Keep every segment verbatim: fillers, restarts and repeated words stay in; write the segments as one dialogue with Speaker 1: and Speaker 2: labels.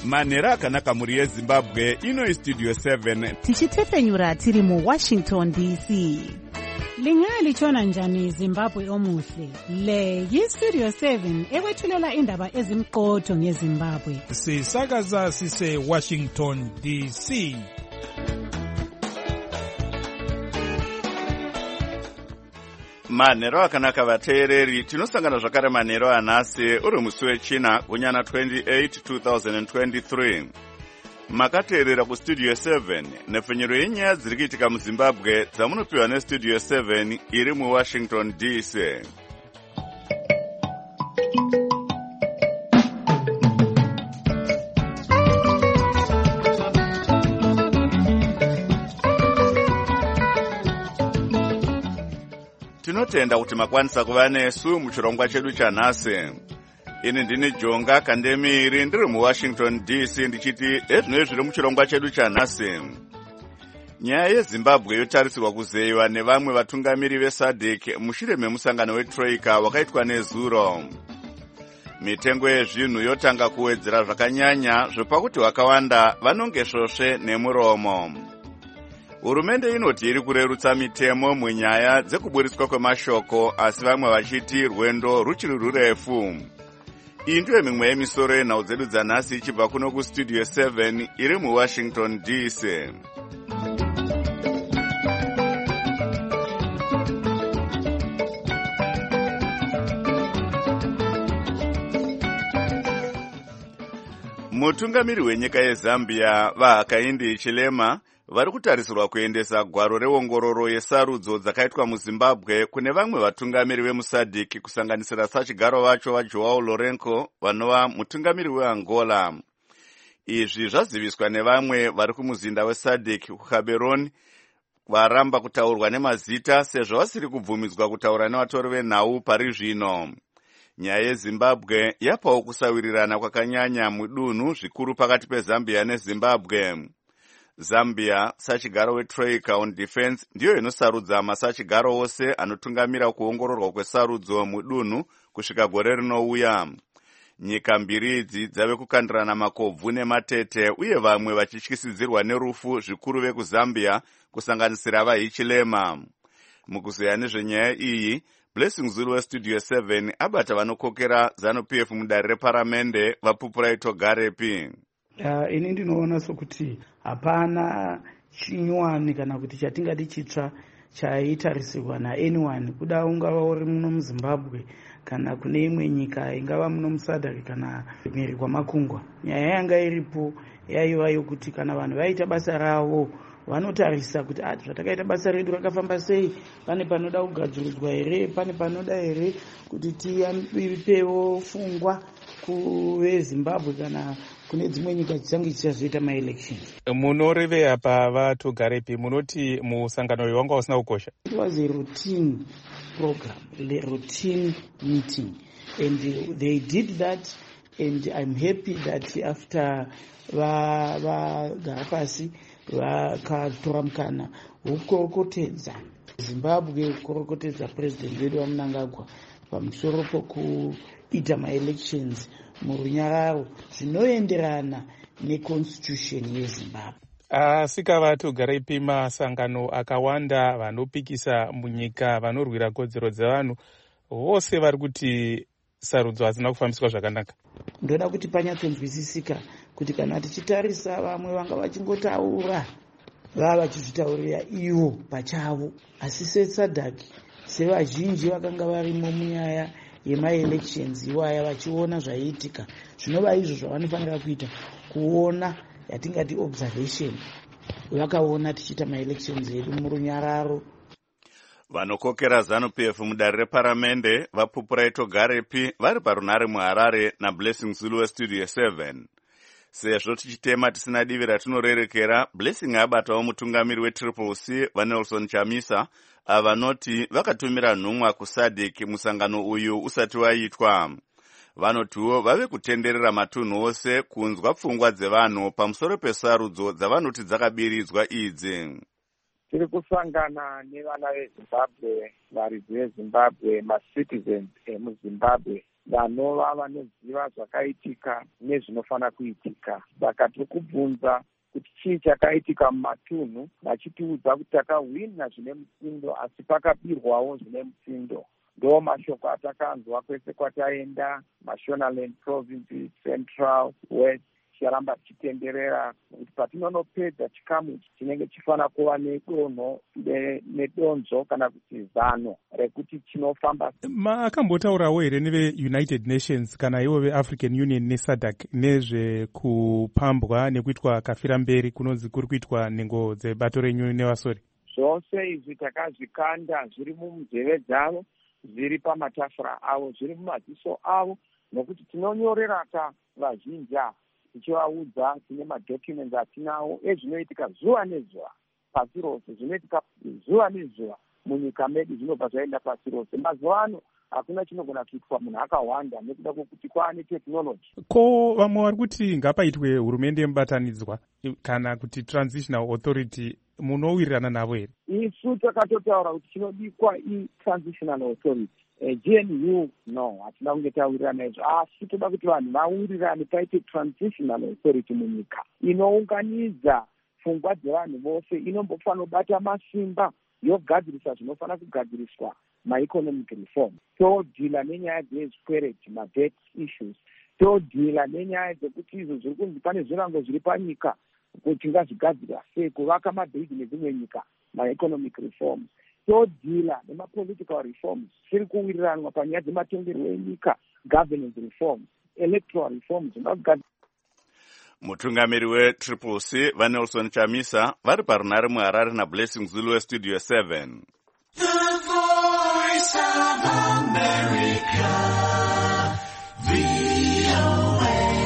Speaker 1: manhero akanaka mhuri yezimbabwe. Ino istudio seven
Speaker 2: tichitefenyura tiri muwashington D C.
Speaker 3: Lingalitshona njani Zimbabwe omuhle? Le yistudio seven ekwethulela indaba ezimqotho ngeZimbabwe.
Speaker 4: Sisakaza sise Washington D C.
Speaker 1: manhero akanaka vateereri, tinosangana zvakare manhero anhasi uri musi wechina gunyana twenty-eight two thousand twenty-three. Makateerera kustudio seven nepfenyero yenyaya dziri kuitika muZimbabwe dzamunopiwa nestudio seven iri muWashington D C. Tinotenda kuti makwanisa kuva nesu muchirongwa chedu chanhasi. Ini ndini Jonga Kandemiri ndiri muWashington D C ndichiti ezvinoi zviri muchirongwa chedu chanhasi. Nyaya yeZimbabwe yotarisirwa kuzeyiwa nevamwe vatungamiri veSADC mushure memusangano weTroika wakaitwa nezuro. Mitengo yezvinhu yotanga kuwedzera zvakanyanya zvopakuti vakawanda vanonge svosve nemuromo. Hurumende inoti iri kurerutsa mitemo munyaya dzekuburiswa kwemashoko, asi vamwe vachiti rwendo ruchiri rurefu. Iyi ndiyo mimwe yemisoro yenhau dzedu dzanhasi ichibva kuno kustudio seven iri muWashington D C. Mutungamiri wenyika yeZambia vaHakainde Hichilema vari kutarisirwa kuendesa gwaro reongororo yesarudzo dzakaitwa muZimbabwe kune vamwe vatungamiri vemuSADC kusanganisira sachigaro vacho vaJoao Lourenco vanova mutungamiri weAngola. Izvi zvaziviswa nevamwe vari kumuzinda weSADC kuGaborone varamba kutaurwa nemazita sezvo vasiri kubvumidzwa kutaura nevatori venhau pari zvino. Nyaya yeZimbabwe yapawo kusawirirana kwakanyanya mudunhu zvikuru pakati peZambia neZimbabwe. Zambia, sachigaro weTroika on Defense, ndiyo inosarudza masachigaro ose anotungamira kuongororwa kwesarudzo mudunhu kusvika gore rinouya. Nyika mbiri idzi dzave kukandirana makobvu nematete uye vamwe vachityisidzirwa nerufu zvikuru vekuZambia kusanganisira vaHichilema. Mukuzeya nezvenyaya iyi, Blessing Zulu westudio seven abata vanokokera ZANU-P F mudare reparamende vapupura Togarepi.
Speaker 5: Uh, ini ndinoona sokuti hapana chinyuwani kana kuti chatingati chitsva chaitarisirwa naanyone, kuda ungava uri muno muZimbabwe kana kune imwe nyika ingava muno muSADC kana mhiri kwamakungwa. Nyaya yanga iripo yaiva yokuti kana vanhu vaita basa ravo vanotarisa kuti ati zvatakaita basa redu rakafamba sei, pane panoda kugadzirudzwa here, pane panoda here kuti tipewo pfungwa kuveZimbabwe kana kune dzimwe nyika dzichange dzichazoita maelections.
Speaker 4: Munoreveya pavaTogarepi munoti musangano uyu wanga usina kukosha?
Speaker 5: It was a routine program, a routine meeting, and they did that, and I'm happy that after vagara pasi vakatora mukana wokukorokotedza Zimbabwe, kukorokotedza president wedu waMnangagwa pamusoro pokuita maelections murunyararo zvinoenderana neconstitution yeZimbabwe.
Speaker 4: Asika vaTogarepi masangano akawanda vanopikisa munyika vanorwira kodzero dzevanhu vose vari kuti sarudzo hazina kufambiswa zvakanaka.
Speaker 5: Ndoda kuti panyatsonzwisisika kuti kana tichitarisa vamwe vanga vachingotaura vava vachizvitaurira ivo pachavo, asi seSADC sevazhinji vakanga varimo munyaya yemaelections iwaya vachiona zvaiitika, zvinova izvo zvavanofanira kuita, kuona yatingati observation, vakaona tichiita maelections edu murunyararo.
Speaker 1: Vanokokera ZANU-P F mudare reparamende vapupura Togarepi vari parunhare muHarare naBlessing Zulu westudio seven. Sezvo tichitema tisina divi ratinorerekera, Blessing abatawo mutungamiri weTriple C vaNelson Chamisa avanoti vakatumira nhumwa kuSADC musangano uyu usati waitwa. Vanotiwo vave kutenderera matunhu ose kunzwa pfungwa dzevanhu pamusoro pesarudzo dzavanoti dzakabiridzwa idzi.
Speaker 6: Tiri kusangana nevana veZimbabwe, varidzi veZimbabwe, macitizens emuZimbabwe vanova vanoziva zvakaitika nezvinofanira kuitika. Saka tiri kubvunza kuti chii chakaitika mumatunhu, vachitiudza kuti takahwina zvine mutsindo asi pakabirwawo zvine mutsindo. Ndo mashoko atakanzwa kwese kwataenda, Mashonaland Province, Central, West, ticharamba tichitenderera kuti patinonopedza chikamu chinenge chifanira kuva nedonho nedonzo kana kuti zano rekuti chinofamba.
Speaker 4: Makambotaurawo here neve-United Nations kana ivo ve-African Union neSADC nezvekupambwa nekuitwa kafira mberi kunonzi kuri kuitwa nhengo dzebato renyu nevasori?
Speaker 6: Zvose izvi takazvikanda, zviri munzeve dzavo, zviri pamatafura avo, zviri mumaziso avo, nokuti tinonyoreraka vazhinji ava tichivaudza tine madhocuments atinawo ezvinoitika zuva nezuva pasi rose, zvinoitika zuva nezuva munyika medu, zvinobva zvaenda pasi rose. Mazuva ano hakuna chinogona kuitwa munhu akawanda nekuda kwokuti kwaane tekinoloji.
Speaker 4: Ko vamwe vari kuti ngapaitwe hurumende yemubatanidzwa kana kuti transitional authority, munowirirana navo here?
Speaker 6: Isu takatotaura kuti chinodikwa i-transitional authority. Uh, G N U no, hatina kunge tawirirana izvo, asi toda kuti vanhu vawirirane paite transitional authority munyika inounganidza pfungwa dzevanhu vose, inombofanira kubata masimba yogadzirisa zvinofanira kugadziriswa ma-economic reform. Todhila nenyaya dzezvikwereti, ma-debt issues. Todhila nenyaya dzekuti izvo zviri kunzi pane zvirango zviri panyika kuti ngazvigadzirwa sei, kuvaka mabhiriji nedzimwe nyika, ma-economic reforms. Todhila nema-political reforms, zviri kuwiriranwa panyaya dzematongerwo enyika, governance reforms, electoral reforms.
Speaker 1: Mutungamiri we-Triple C vaNelson Chamisa vari parunare muHarare naBlessing Zulu weStudio seven. The Voice of America, V O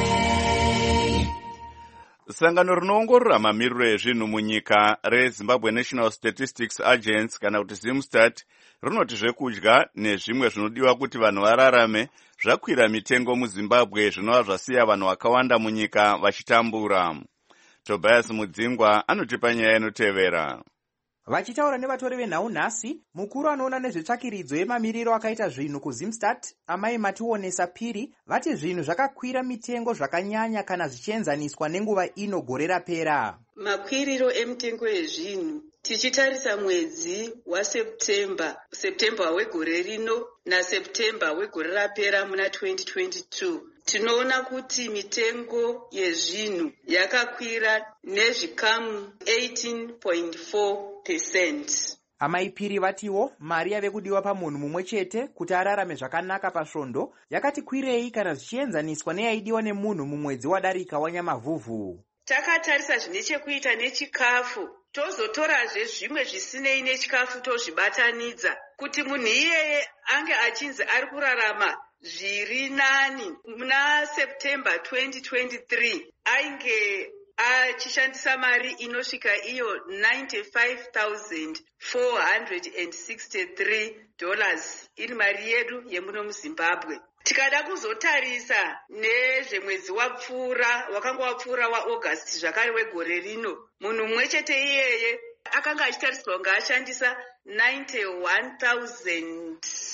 Speaker 1: A. Sangano rinoongorora mamiriro ezvinhu munyika reZimbabwe National Statistics Agency kana kuti ZimStat rinoti zvekudya nezvimwe zvinodiwa kuti vanhu vararame zvakwira mitengo muZimbabwe, zvinova zvasiya vanhu vakawanda munyika vachitambura. Tobias Mudzingwa anotipa nyaya inotevera.
Speaker 7: Vachitaura nevatori venhau nhasi, mukuru anoona nezvetsvakiridzo yemamiriro akaita zvinhu kuZimStat, Amai Matiwonesa Phiri, vati zvinhu zvakakwira mitengo zvakanyanya kana zvichienzaniswa nenguva ino gore rapera.
Speaker 8: Makwiriro emitengo yezvinhu tichitarisa mwedzi waSeptemba, Septemba wegore rino naSeptemba wegore rapera muna twenty twenty-two, tinoona kuti mitengo yezvinhu yakakwira nezvikamu eighteen point four percent.
Speaker 7: Amai Phiri vatiwo mari yave kudiwa pamunhu mumwe chete kuti ararame zvakanaka pasvondo yakati kwirei kana zvichienzaniswa neyaidiwa nemunhu mumwedzi wadarika waNyamavhuvhu.
Speaker 8: Takatarisa zvine chekuita nechikafu, tozotorazve zvimwe zvisinei nechikafu tozvibatanidza kuti munhu iyeye ange achinzi ari kurarama zviri nani. Muna September twenty twenty-three ainge achishandisa mari inosvika iyo ninety-five thousand four hundred sixty-three dollars, iri mari yedu yemuno muZimbabwe. Tikada kuzotarisa nezvemwedzi wapfuura, wakanga wapfuura waAugust zvakare wegore rino, munhu mumwe chete iyeye akanga achitariswa kunge ashandisa ninety-one thousand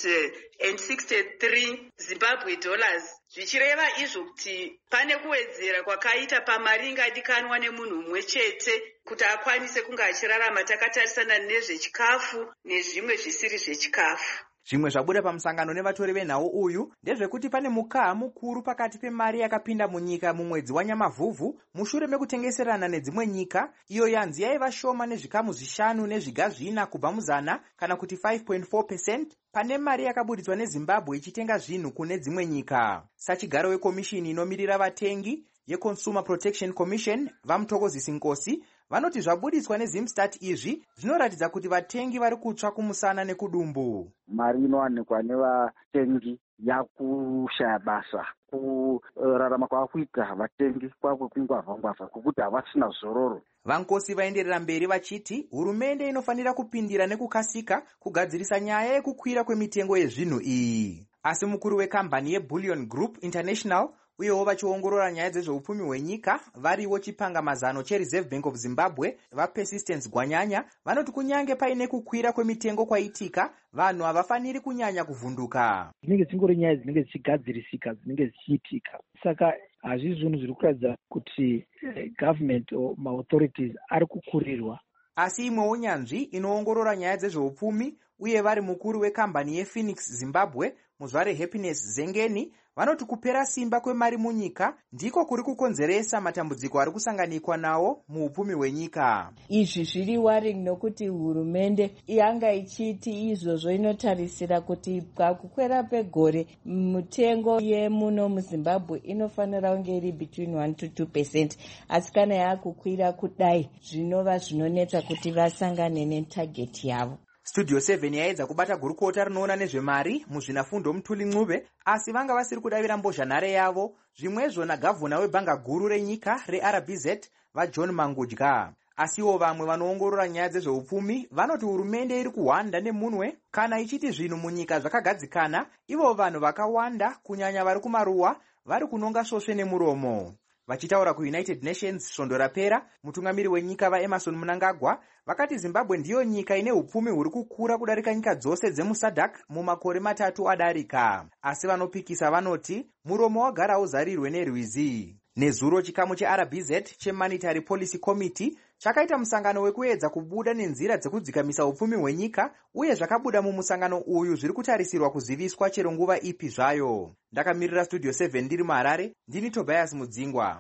Speaker 8: sixty-three Zimbabwe dollars, zvichireva izvo kuti pane kuwedzera kwakaita pamari ingadikanwa nemunhu mumwe chete kuti akwanise kunge achirarama, takatarisana nezvechikafu nezvimwe zvisiri zvechikafu.
Speaker 7: Zvimwe zvabuda pamusangano nevatori venhau uyu ndezvekuti pane mukaha mukuru pakati pemari yakapinda munyika mumwedzi waNyamavhuvhu mushure mekutengeserana nedzimwe nyika, iyo yanzi yaiva shoma nezvikamu zvishanu nezviga zvina kubva muzana kana kuti five point four percent pane mari yakabuditswa neZimbabwe ichitenga zvinhu kune dzimwe nyika. Sachigaro wekomishini inomirira vatengi yeConsumer Protection Commission vaMuthokozisi Nkosi vanoti zvabuditswa neZimStat izvi zvinoratidza kuti vatengi vari kutsva kumusana nekudumbu.
Speaker 9: Mari inowanikwa nevatengi yakushaya basa, kurarama kwakuita vatengi kwakukungwavha-ngwavha kwekuti havasina zororo.
Speaker 7: VaNkosi vaenderera mberi vachiti hurumende inofanira kupindira nekukasika kugadzirisa nyaya yekukwira kwemitengo yezvinhu iyi. Asi mukuru wekambani yeBullion Group International uyewo vachiongorora nyaya dzezveupfumi hwenyika variwo chipangamazano chereserve bank of zimbabwe vapersistence gwanyanya vanoti kunyange paine kukwira kwemitengo kwaitika vanhu havafaniri kunyanya kuvhunduka.
Speaker 6: Dzinenge dzingori nyaya dzinenge dzichigadzirisika dzinenge dzichiitika, saka hazvisi zvinhu zviri kuratidza kuti government maauthorities ari kukurirwa.
Speaker 7: Asi imwewo nyanzvi inoongorora nyaya dzezveupfumi uye vari mukuru wekambani yePhoenix Zimbabwe muzvare Happiness Zengeni vanoti kupera simba kwemari munyika ndiko kuri kukonzeresa matambudziko ari kusanganikwa nawo muupfumi hwenyika.
Speaker 10: Izvi zviri worrying nokuti hurumende yanga ichiti izvozvo inotarisira kuti pakukwera pegore mutengo yemuno muZimbabwe inofanira kunge iri between one to two percent, asi kana yakukwira kudai zvinova zvinonetsa kuti vasangane netageti yavo.
Speaker 7: Studio seven yaedza kubata gurukota rinoona nezvemari muzvinafundo Mutuli Ncube, asi vanga vasiri kudavira mbozhanhare yavo zvimwezvo nagavhuna webhanga guru renyika reR B Z vaJohn Mangudya. Asiwo vamwe vanoongorora nyaya dzezveupfumi vanoti hurumende iri kuhwanda nemunwe kana ichiti zvinhu munyika zvakagadzikana, ivo vanhu vakawanda kunyanya vari kumaruwa vari kunonga svosve nemuromo. Vachitaura kuUnited Nations svondo rapera, mutungamiri wenyika vaEmerson Mnangagwa vakati Zimbabwe ndiyo nyika ine upfumi huri kukura kudarika nyika dzose dzemusadhak mumakore matatu adarika. Asi vanopikisa vanoti muromo wagara uzarirwe nerwizi. Nezuro chikamu cheR B Z cheMonetary Policy Committee chakaita musangano wekuedza kubuda nenzira dzekudzikamisa upfumi hwenyika, uye zvakabuda mumusangano uyu zviri kutarisirwa kuziviswa chero nguva ipi zvayo. Ndakamirira Studio seven ndiri muHarare, ndini Tobias Mudzingwa.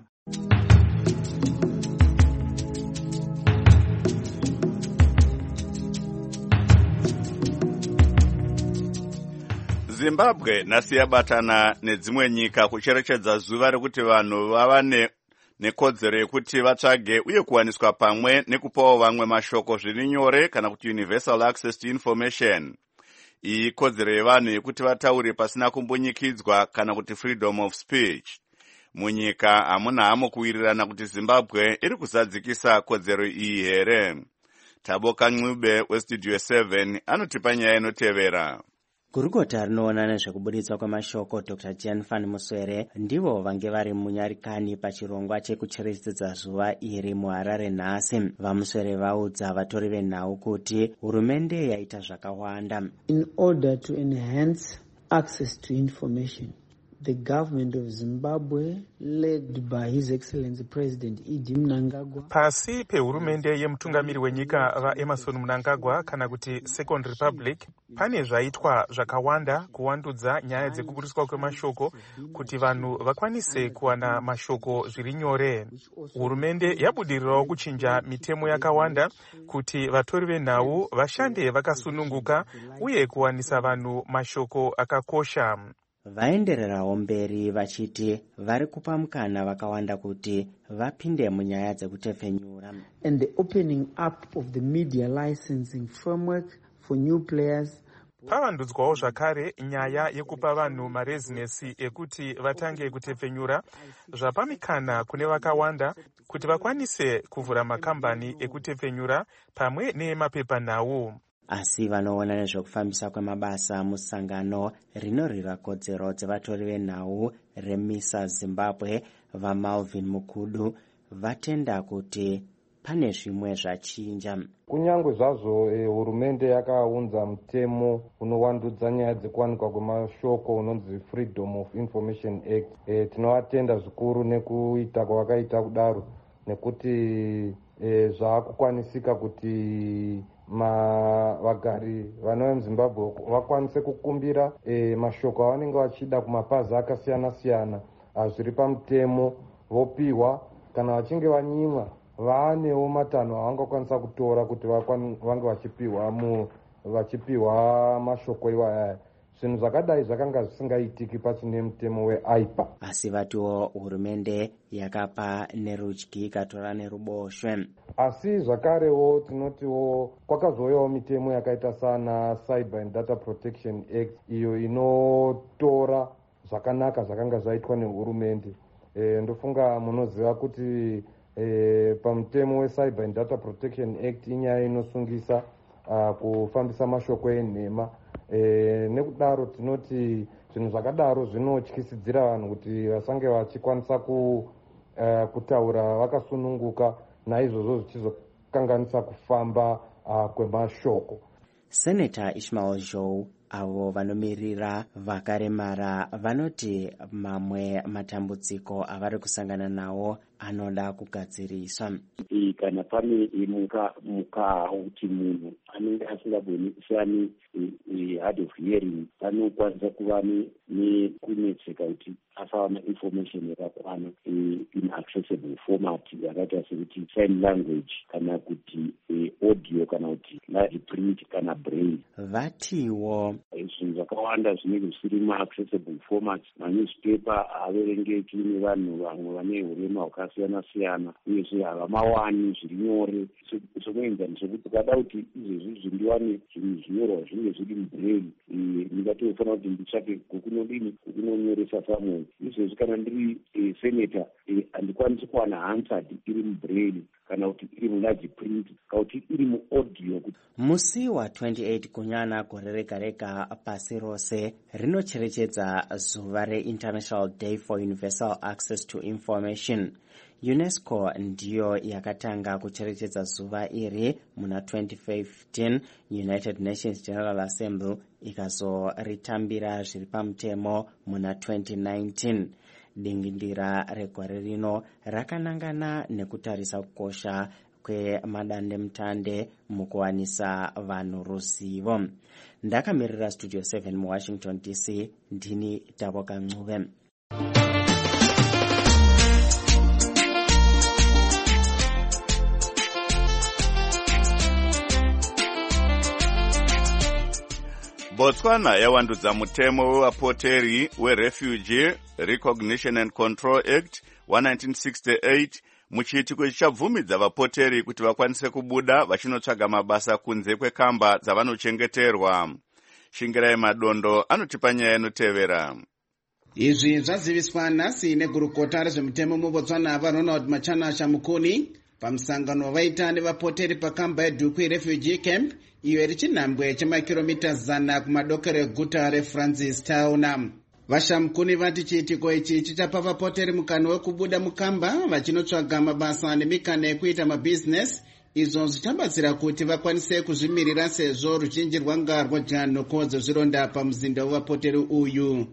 Speaker 1: Zimbabwe nasi yabatana nedzimwe nyika kucherechedza zuva rekuti vanhu vava ne nekodzero yekuti vatsvage uye kuwaniswa pamwe nekupawo vamwe mashoko zviri nyore kana kuti universal access to information. Iyi kodzero yevanhu yekuti vataure pasina kumbunyikidzwa kana kuti freedom of speech. Munyika hamuna hamo kuwirirana kuti Zimbabwe iri kusadzikisa kodzero iyi here. Taboka Ncube weStudio seven anotipa nyaya inotevera.
Speaker 11: Gurukota rinoona nezvekubuditswa kwemashoko Doctor Jan van Muswere ndivo vange vari munyarikani pachirongwa chekucherechedza zuva iri muHarare nhasi. VaMuswere vaudza vatori venhau kuti hurumende yaita zvakawanda.
Speaker 5: In order to enhance access to information, the government of Zimbabwe, led by His Excellency President Idi Mnangagwa,
Speaker 4: pasi pehurumende yemutungamiri wenyika vaEmerson Mnangagwa kana kuti Second Republic, pane zvaitwa zvakawanda kuwandudza nyaya dzekubudiswa kwemashoko kuti vanhu vakwanise kuwana mashoko zviri nyore. Hurumende yabudirirawo kuchinja mitemo yakawanda kuti vatori venhau vashande vakasununguka uye kuwanisa vanhu mashoko akakosha.
Speaker 11: Vaendererawo mberi vachiti vari kupa mukana vakawanda kuti vapinde munyaya dzekutepfenyura.
Speaker 5: And the opening up of the media licensing framework for new players.
Speaker 4: Pavandudzwawo zvakare nyaya yekupa vanhu marezinesi ekuti vatange kutepfenyura, zvapa mikana kune vakawanda kuti vakwanise kuvhura makambani ekutepfenyura pamwe nemapepanhau.
Speaker 11: Asi vanoona nezvekufambisa kwemabasa musangano rinorwira kodzero dzevatori venhau reMISA Zimbabwe vaMalvin Mukudu vatenda kuti pane zvimwe zvachinja.
Speaker 12: Kunyange zvazvo eh, hurumende yakaunza mutemo unowandudza nyaya dzekuwanikwa kwemashoko unonzi Freedom of Information Act, eh, tinovatenda zvikuru nekuita kwavakaita kudaro, nekuti eh, zvakukwanisika kuti ma vagari vano muZimbabwe vakwanise kukumbira e, mashoko avanenge vachida kumapazi akasiyana siyana zviri pamutemo vopiwa, kana vachinge vanyimwa vaanewo matanho avangakwanisa kutora kuti vange vachipiwa mu vachipiwa mashoko iwaya. Zvinhu zvakadai zvakanga zvisingaitiki pachine mutemo weAIPA.
Speaker 11: Asi vatiwo hurumende yakapa nerudyi ikatora neruboshwe.
Speaker 12: Asi zvakarewo tinotiwo kwakazouyawo mitemo yakaita sana Cyber and Data Protection Act iyo inotora zvakanaka zvakanga zvaitwa nehurumende. E, ndofunga munoziva kuti e, pamutemo weCyber and Data Protection Act inyaya inosungisa uh, kufambisa mashoko enhema. E, nekudaro tinoti zvinhu zvakadaro zvinotyisidzira vanhu kuti vasange vachikwanisa ku, uh, kutaura vakasununguka, naizvozvo zvichizokanganisa kufamba uh, kwemashoko.
Speaker 11: Senator Ishmael Joe avo vanomirira vakaremara vanoti mamwe matambudziko avari kusangana nawo anoda kugadziriswa.
Speaker 13: Kana pane muka kuti munhu anenge asingagoni hard of hearing panokwanisa kuva nekunetseka kuti asawana information yakakwana in accessible format yakaita sekuti sign language kana kuti audio kana kuti live print kana braille.
Speaker 11: Vatiwo
Speaker 13: zvinhu zvakawanda zvinenge zvisiri ma-accessible format. Manewspaper averengeki nevanhu vamwe vane urema hwakasiyana siyana, uyezve havamawani zviri nyore. Sokuenzani sokuti ukada kuti izvezvi zvindiwane zvinhu zvinyorwa zvinenge zviri mubraille, ndingatofanira kuti nditsvake kukunodini kukunonyoresa samwe. Izvezvi kana ndiri senator handikwanisi kuwana answered iri mubraille kana kuti iri mularge print kana kuti iri muaudio.
Speaker 11: Musi wa twenty-eight kunyana gore rega rega pasi rose rinocherechedza zuva re-International Day for Universal Access to Information. UNESCO ndiyo yakatanga kucherechedza zuva iri muna twenty fifteen. United Nations General Assembly ikazoritambira zviri pamutemo muna twenty nineteen. Dingindira regore rino rakanangana nekutarisa kukosha kwemadandemutande mukuwanisa vanhu ruzivo. Ndakamirira Studio seven mu Washington D C, ndini Taboka Ncube.
Speaker 1: Botswana yawandudza mutemo wevapoteri weRefugee Recognition and Control Act wa nineteen sixty-eight muchiitiko chichabvumidza vapoteri kuti vakwanise kubuda vachinotsvaga mabasa kunze kwekamba dzavanochengeterwa. Shingirai Madondo anotipa nyaya inotevera.
Speaker 14: Izvi zvaziviswa nhasi negurukota rezvemutemo muBotswana vaRonald Machana Shamukuni pamusangano vaita nevapoteri pakamba yeDukwi Refugee Camp, iyo iri chinhambwe chemakiromita zana kumadokero eguta reFrancis Town. Vashamukuni vati chiitiko ichi chichapa vapoteri mukana wekubuda mukamba vachinotsvaga mabasa nemikana yekuita mabhizinesi, izvo zvichabatsira kuti vakwanise kuzvimirira sezvo ruzhinji rwanga rwadya nhoko dzezvironda pamuzinda wevapoteri uyu.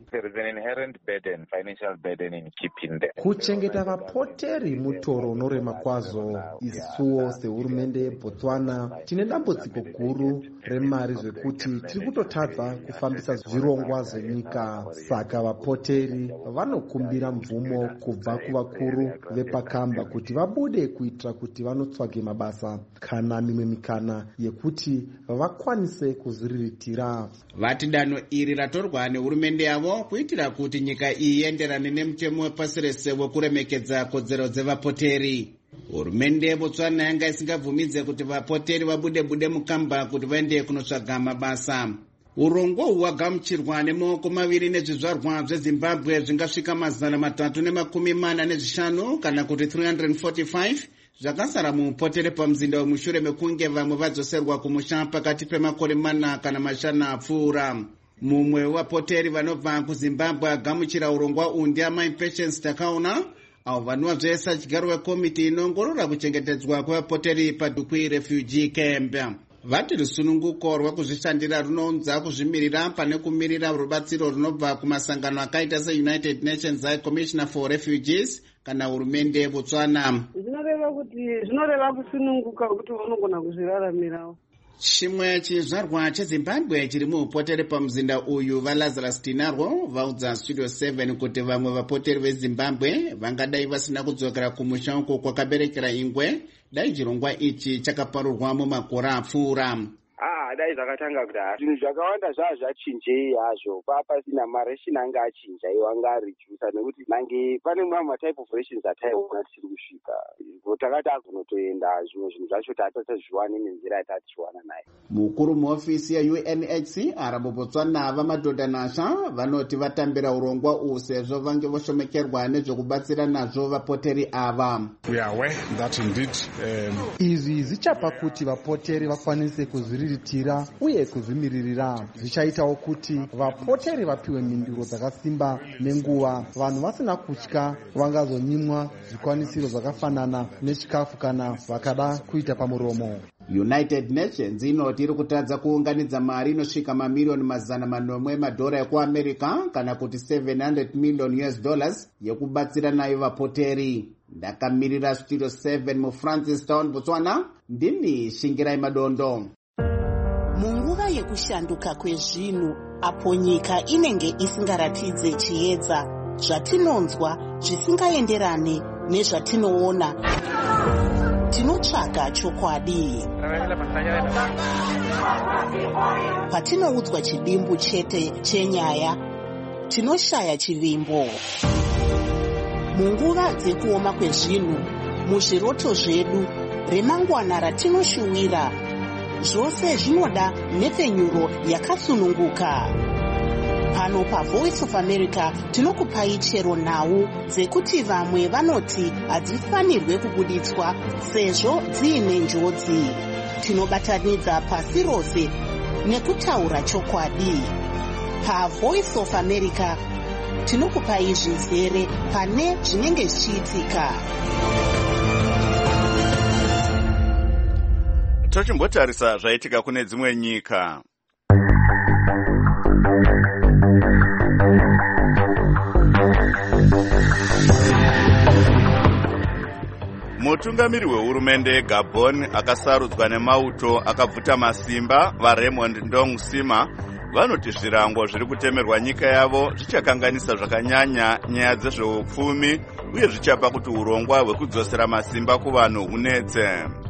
Speaker 15: Kuchengeta vapoteri mutoro unorema kwazvo. Isuwo sehurumende yeBotswana tine dambudziko guru remari zvekuti tiri kutotadza kufambisa zvirongwa zvenyika. Saka vapoteri vanokumbira mvumo kubva kuvakuru vepakamba kuti vabude kuitira kuti vanotsvage mabasa kana mimwe mikana yekuti vakwanise kuzviriritira.
Speaker 14: Vati danho iri ratorwa nehurumende yavo kuitira kuti nyika iyi ienderane nemutemo wepasi rese wekuremekedza kodzero dzevapoteri. Hurumende yeBotswana yanga isingabvumidze kuti vapoteri vabude bude mukamba kuti vaende kunotsvaga mabasa. Urongwa hwagamuchirwa nemaoko maviri nezvizvarwa zveZimbabwe zvingasvika mazana matatu nemakumi mana nezvishanu kana kuti three hundred forty-five zvakasara muupoteri pamuzinda wemushure mekunge vamwe vadzoserwa kumusha pakati pemakore mana kana mashana apfuura. Mumwe wavapoteri vanobva kuZimbabwe agamuchira urongwa uhu ndiamai Patience Takaona, avo vanova zvesa chigaro wekomiti inoongorora kuchengetedzwa kwevapoteri paDukwi Refugee Camp. Vati rusununguko rwekuzvishandira runounza kuzvimirira pane kumirira rubatsiro runobva kumasangano akaita seUnited Nations High Commissioner for Refugees kana hurumende yeBotswana.
Speaker 16: Zvinoreva kuti zvinoreva kusununguka kuti vanogona kuzviraramirawo.
Speaker 14: Chimwe chizvarwa cheZimbabwe chiri muupoteri pamuzinda uyu vaLazarus Tinarwo vaudza Studio seven kuti vamwe vapoteri veZimbabwe vangadai vasina kudzokera kumusha uko kwakaberekera ingwe dai chirongwa ichi chakaparurwa mumakore apfuura.
Speaker 17: Ah, dai zvakatanga kudaro. Zvinhu zvakawanda zvaa zvachinjei hazvo. Papasina maration anga achinja iwanga reduce nekuti nange pane mamwe matype of rations ataiona tiri kusvika. Takati akunotoenda zvimwe zvinhu zvacho tatatazviwane nenzira yatatiwana nayo.
Speaker 14: Mukuru muofisi yeU N H C R muBotswana vamadhodha nasha vanoti vatambira urongwa uhu sezvo vange voshomekerwa nezvekubatsira nazvo vapoteri ava.
Speaker 18: We are aware that indeed um...
Speaker 15: izvi zvichapa kuti vapoteri vakwanise kuzviriritira kuzvipira uye kuzvimiririra. Zvichaitawo kuti vapoteri vapiwe minduro dzakasimba nenguva. Vanhu vasina kutya vangazonyimwa zvikwanisiro zvakafanana nechikafu kana vakada kuita pamuromo.
Speaker 14: United Nations inoti iri kutadza kuunganidza mari inosvika mamiriyoni mazana manomwe emadhora ekuamerica kana kuti seven hundred million US dollars yekubatsira nayo vapoteri. Ndakamirira Studio seven muFrancistown, Botswana, ndini Shingirai Madondo.
Speaker 2: Munguva yekushanduka kwezvinhu, apo nyika inenge isingaratidze chiedza, zvatinonzwa zvisingaenderane nezvatinoona, tinotsvaga chokwadi. Patinoudzwa chidimbu chete chenyaya, tinoshaya chivimbo. Munguva dzekuoma kwezvinhu, muzviroto zvedu, remangwana ratinoshuwira, zvose zvinoda nhepfenyuro yakasununguka. Pano paVoice of America tinokupai chero nhau dzekuti vamwe vanoti hadzifanirwe kubuditswa sezvo dziine njodzi. Tinobatanidza pasi rose nekutaura chokwadi. PaVoice of America tinokupai zvizere pane zvinenge zvichiitika.
Speaker 1: Tochimbotarisa zvaitika kune dzimwe nyika. Mutungamiri wehurumende yeGabon akasarudzwa nemauto akabvuta masimba vaRaymond Ndong Sima vanoti zvirango zviri kutemerwa nyika yavo zvichakanganisa zvakanyanya nyaya dzezveupfumi uye zvichapa kuti urongwa hwekudzosera masimba kuvanhu hunetse.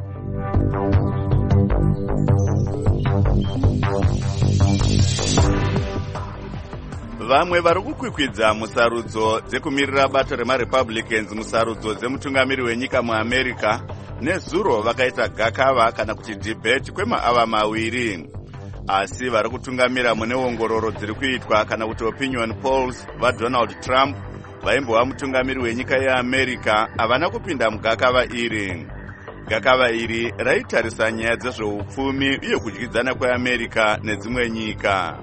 Speaker 1: Vamwe vari kukwikwidza musarudzo dzekumirira bato remaRepublicans musarudzo dzemutungamiri wenyika muAmerica nezuro vakaita gakava kana kuti debate kwemaava maviri. Asi vari kutungamira mune ongororo dziri kuitwa kana kuti opinion polls vaDonald Trump vaimbova mutungamiri wenyika yeAmerica havana kupinda mugakava iri. Gakava iri raitarisa nyaya dzezveupfumi uye kudyidzana kweAmerica nedzimwe nyika.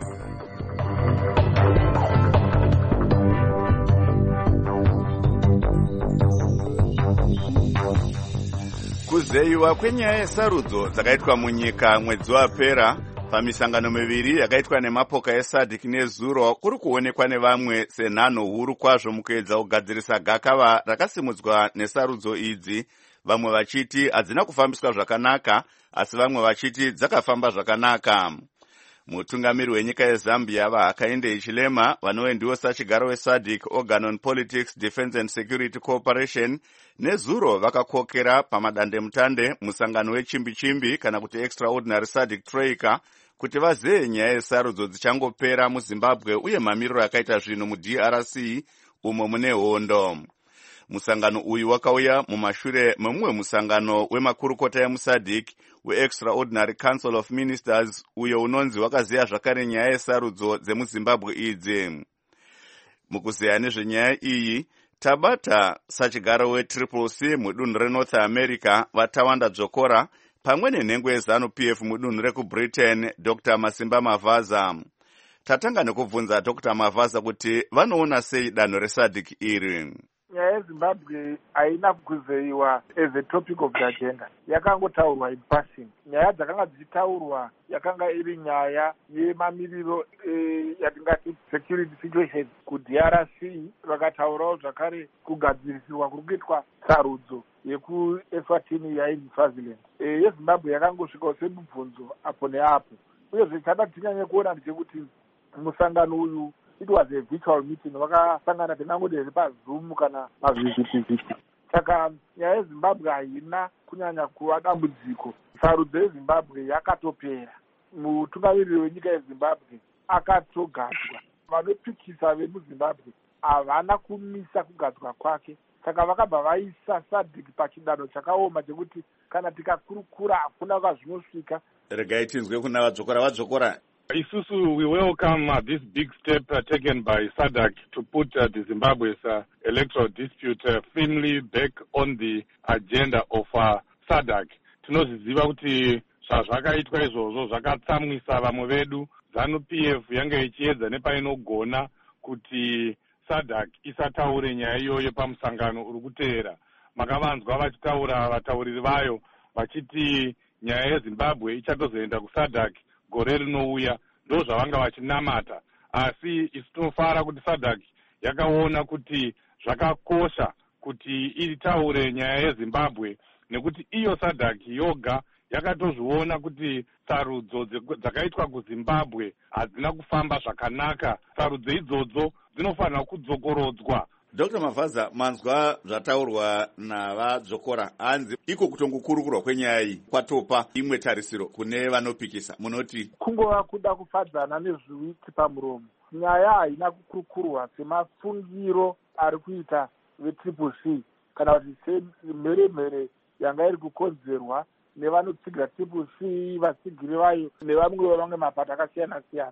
Speaker 1: Kuzeyiwa kwenyaya yesarudzo dzakaitwa munyika mwedzi wapera pamisangano miviri yakaitwa nemapoka eSADC nezuro kuri kuonekwa nevamwe senhano huru kwazvo mukuedza kugadzirisa gakava rakasimudzwa nesarudzo idzi, vamwe vachiti hadzina kufambiswa zvakanaka asi vamwe vachiti dzakafamba zvakanaka. Mutungamiri wenyika yeZambia vaHakainde Hichilema vanove ndiwo sachigaro weSADC Organ on Politics, Defense and Security Cooperation nezuro vakakokera pamadandemutande musangano wechimbi-chimbi kana kuti Extraordinary SADC Troika kuti vazeye nyaya yesarudzo dzichangopera muZimbabwe uye mamiriro akaita zvinhu muD R C umo mune hondo. Musangano uyu wakauya mumashure memumwe musangano wemakurukota emuSADC weExtraordinary Council of Ministers uyo unonzi wakaziya zvakare nyaya yesarudzo dzemuZimbabwe idzi. Mukuzeya nezvenyaya iyi tabata sachigaro weTriple C mudunhu reNorth America vaTawanda Dzokora pamwe nenhengo yeZanu P F mudunhu rekuBritain Doctor Masimba Mavaza. Tatanga nekubvunza Doctor Mavaza kuti vanoona sei danho reSADC iri.
Speaker 18: Nyaya yeZimbabwe haina kuzeyiwa as a topic of the agenda. Yakangotaurwa in passing. Nyaya dzakanga dzichitaurwa yakanga iri nyaya yemamiriro e, yatingati security situation kuD R C. Vakataurawo zvakare kugadzirisirwa kuri kuitwa sarudzo yekuEswatini yainzi Swaziland. E, yeZimbabwe yakangosvikawo semibvunzo apo neapo. Uye zvichada tinyanye kuona ndechekuti musangano uyu it was a virtual meeting, vakasangana tenangoderi paZoom kana pazvivhitivhiti. Saka nyaya yeZimbabwe haina kunyanya kuva dambudziko. Sarudzo yeZimbabwe yakatopera. Mutungamiriri wenyika yeZimbabwe akatogadzwa. Vanopikisa vemuZimbabwe havana kumisa kugadzwa kwake. Saka vakabva vaisa SADC pachidanho chakaoma chekuti kana tikakurukura hakuna kwazvinosvika.
Speaker 1: Regai tinzwe kuna vadzokora vadzokora.
Speaker 19: Isusu, we welcome uh, this big step uh, taken by SADC to put uh, the Zimbabwe's uh, electoral dispute uh, firmly back on the agenda of uh, SADC. Tinoziziva kuti zvazvakaitwa izvozvo zvakatsamwisa vamwe vedu. ZANU P F yange ichiedza nepainogona kuti SADC isataure nyaya iyoyo pamusangano uri kuteera. Makavanzwa vachitaura vatauriri vayo vachiti nyaya yeZimbabwe ichatozoenda kuSADC gore rinouya, ndo zvavanga vachinamata. Asi isi tinofara kuti SADC yakaona kuti zvakakosha kuti itaure nyaya yeZimbabwe, nekuti iyo SADC yoga yakatozviona kuti sarudzo dzakaitwa kuZimbabwe hadzina kufamba zvakanaka. Sarudzo idzodzo dzinofanira kudzokorodzwa.
Speaker 1: Doctor Mavaza, manzwa zvataurwa navadzokora, hanzi iko kutongokurukurwa kwenyaya iyi kwatopa imwe tarisiro kune vanopikisa. Munoti
Speaker 18: kungova kuda kufadzana nezviwiti pamuromo. Nyaya haina kukurukurwa semafungiro ari kuita vetriple C kana kuti semheremhere yanga iri kukonzerwa nevanotsigira triple C, vasigiri vayo nevamwe vamwe mapato akasiyana siyana.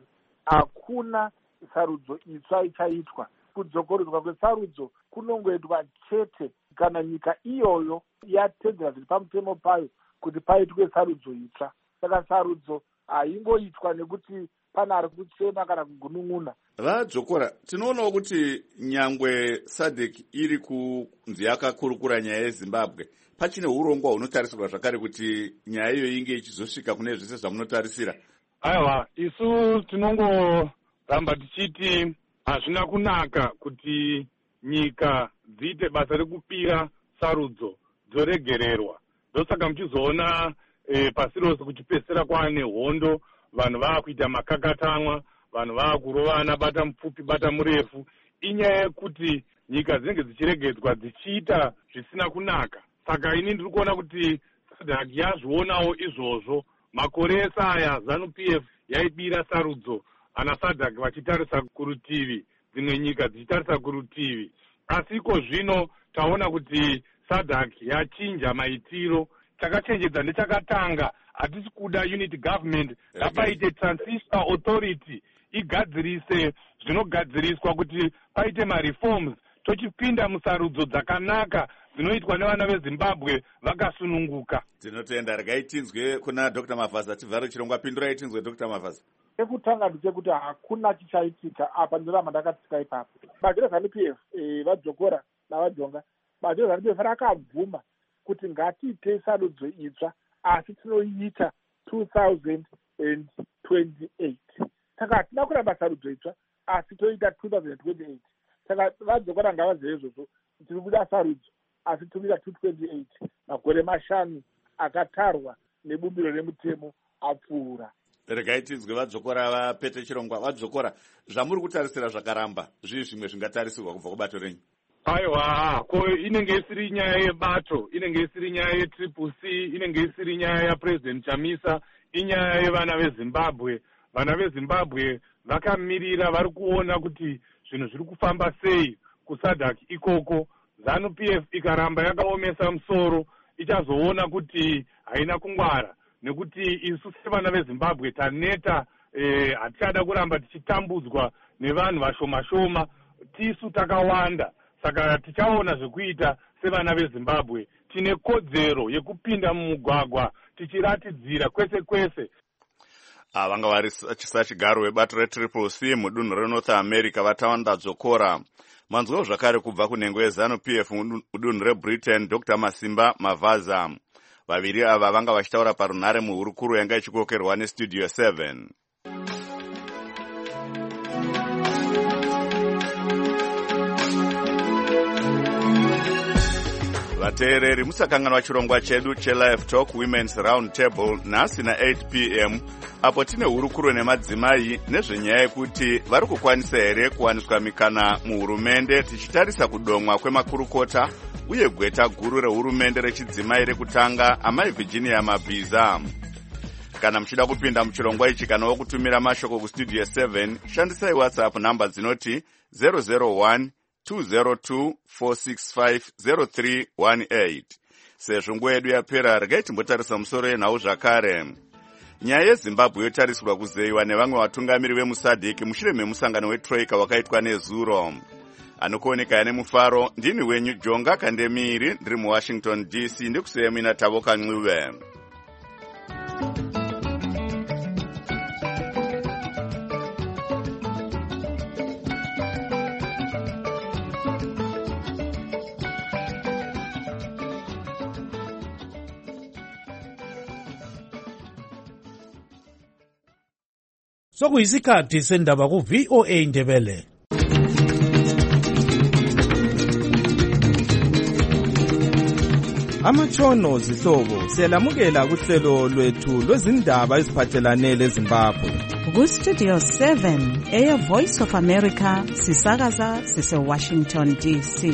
Speaker 18: Hakuna sarudzo itsva ichaitwa. Kudzokorodzwa kwesarudzo kunongoitwa chete kana nyika iyoyo yatendera zviri pamutemo payo kuti paitwe sarudzo itsva. Saka sarudzo haingoitwa nekuti pana ari kuchema kana kugunun'una.
Speaker 1: Vadzokora, tinoonawo kuti nyangwe SADC iri kunzi yakakurukura nyaya yeZimbabwe, pachine urongwa hunotarisirwa zvakare kuti nyaya iyo inge ichizosvika kune zvese zvamunotarisira.
Speaker 19: Aiwa, isu tinongoramba tichiti hazvina kunaka kuti nyika dziite basa rekupira sarudzo dzoregererwa. Ndosaka muchizoona e, pasi rose kuchipesera kwaane hondo, vanhu vakuita makakatanwa, vanhu vakurovana, bata mupfupi bata murefu. Inyaya yekuti nyika dzinenge dzichiregedzwa dzichiita zvisina kunaka. Saka ini ndiri kuona kuti SADC yazvionawo izvozvo. Makore ese aya ZANU P F yaibira sarudzo, ana SADC vachitarisa kurutivi, dzimwe nyika dzichitarisa kurutivi. Asi iko zvino taona kuti SADC yachinja maitiro. Chakachenjedza ndechakatanga, hatisi kuda unity government, ngapaite transitional authority igadzirise zvinogadziriswa kuti paite mareforms, tochipinda musarudzo dzakanaka dzinoitwa nevana veZimbabwe vakasununguka.
Speaker 1: Tinotenda. Regai tinzwe kuna Doctor Mavaza tivhare chirongwa. Pindurai tinzwe Doctor Mavaza.
Speaker 18: Ekutanga ndechekuti hakuna chichaitika apa ndoramba ndakatsika ipapo. Bato reZANU P F eh, vadzokora navajonga, bato reZANU P F rakabvuma kuti ngatiite sarudzo itsva asi tinoiita two thousand twenty-eight. Saka hatina kuramba sarudzo itsva asi toita two thousand twenty-eight. Saka vadzokora ngavazive izvozvo, tiri kuda sarudzo asi tinoita two thousand twenty-eight. Makore mashanu akatarwa nebumbiro remutemo apfuura.
Speaker 1: Regai tinzwe vadzokora vapete chirongwa. Vadzokora, zvamuri kutarisira zvakaramba zvii zvimwe zvingatarisirwa kubva kubato renyu?
Speaker 19: Aiwa, ko inenge isiri nyaya yebato, inenge isiri nyaya yetriple C, inenge isiri nyaya yaPresident Chamisa, inyaya yevana veZimbabwe. Vana veZimbabwe vakamirira, vari kuona kuti zvinhu zviri kufamba sei kuSADC ikoko. ZANU P F ikaramba yakaomesa musoro, ichazoona kuti haina kungwara, nekuti isu sevana veZimbabwe taneta, eh, hatichada kuramba tichitambudzwa nevanhu vashoma shoma, tisu takawanda. Saka tichaona zvekuita sevana veZimbabwe. Tine kodzero yekupinda mumugwagwa tichiratidzira kwese kwese.
Speaker 1: Vanga vari chisachigaro webato retriple C mudunhu reNorth America Vatawanda Dzokora. Manzwawo zvakare kubva kunhengo yeZANU P F mudunhu reBritain Doctor Masimba Mavaza. Vaviri ava vanga vachitaura parunhare muhurukuru yanga ichikokerwa neStudio seven. Vateereri, musakanganwa chirongwa chedu cheLive Talk Women's Round Table nhasi na eight p m apo tine hurukuro nemadzimai nezvenyaya yekuti vari kukwanisa here kuwaniswa mikana muhurumende, tichitarisa kudomwa kwemakurukota uye gweta guru rehurumende rechidzimai rekutanga amai Virginia Mabhiza. Kana muchida kupinda muchirongwa ichi kana wokutumira mashoko kuStudio seven, shandisai WhatsApp namba dzinoti zero zero one two zero two four six five zero three one eight. Sezvo nguva yedu yapera, regai timbotarisa musoro yenhau zvakare. Nyaya yeZimbabwe yotarisirwa kuzeyiwa nevamwe vatungamiri vemuSADC mushure memusangano weTroika wakaitwa nezuro. Anokuoneka ane mufaro, ndini wenyu Jonga Kandemiri, ndiri muWashington D C, ndikusiyemina Tavoka Ncube.
Speaker 20: sokuyisikhathi sendaba ku-V O A Ndebele.
Speaker 21: Amatshono zihlobo siyalamukela kuhlelo lwethu lwezindaba eziphathelane leZimbabwe.
Speaker 22: Ku-Studio seven, Air Voice of America, sisakaza sise-Washington D C.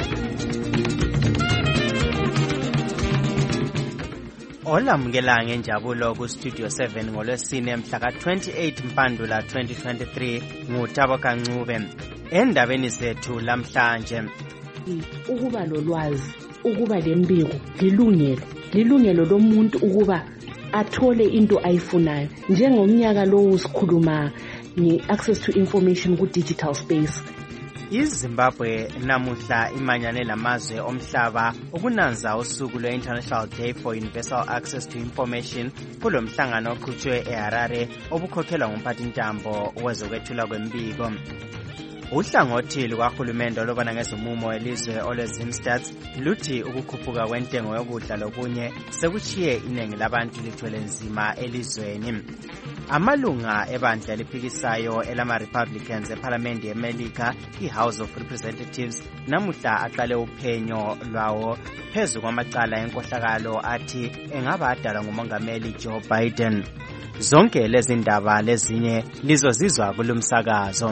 Speaker 11: Olamukela ngenjabulo ku-Studio seven ngolwesine mhla ka-twenty-eight Mpandula twenty twenty-three nguThabo Kancube. Endabeni zethu lamhlanje,
Speaker 23: ukuba lolwazi, ukuba lembiko lilungelo lilungelo lomuntu ukuba athole into ayifunayo. Njengomnyaka lowo sikhuluma nge-access to information ku-digital space.
Speaker 11: iZimbabwe namuhla imanyane lamazwe omhlaba ukunanza usuku lwe-International Day for Universal Access to Information kulo mhlangano oqhutshwe eHarare obukhokhelwa ngumphathintambo wezokwethula kwembiko. Uhlangothi lukahulumende olubona ngezomumo welizwe olwe-Zimstats luthi ukukhuphuka kwentengo yokudla lokunye sekuchiye iningi labantu lithwele nzima elizweni. Amalunga ebandla eliphikisayo elama-Republicans ePhalamende yeMelika, i-House of Representatives, namuhla aqale uphenyo lwawo phezu kwamacala enkohlakalo athi engaba adalwa ngumongameli Joe Biden. Zonke lezi ndaba lezinye lizozizwa kulumsakazo.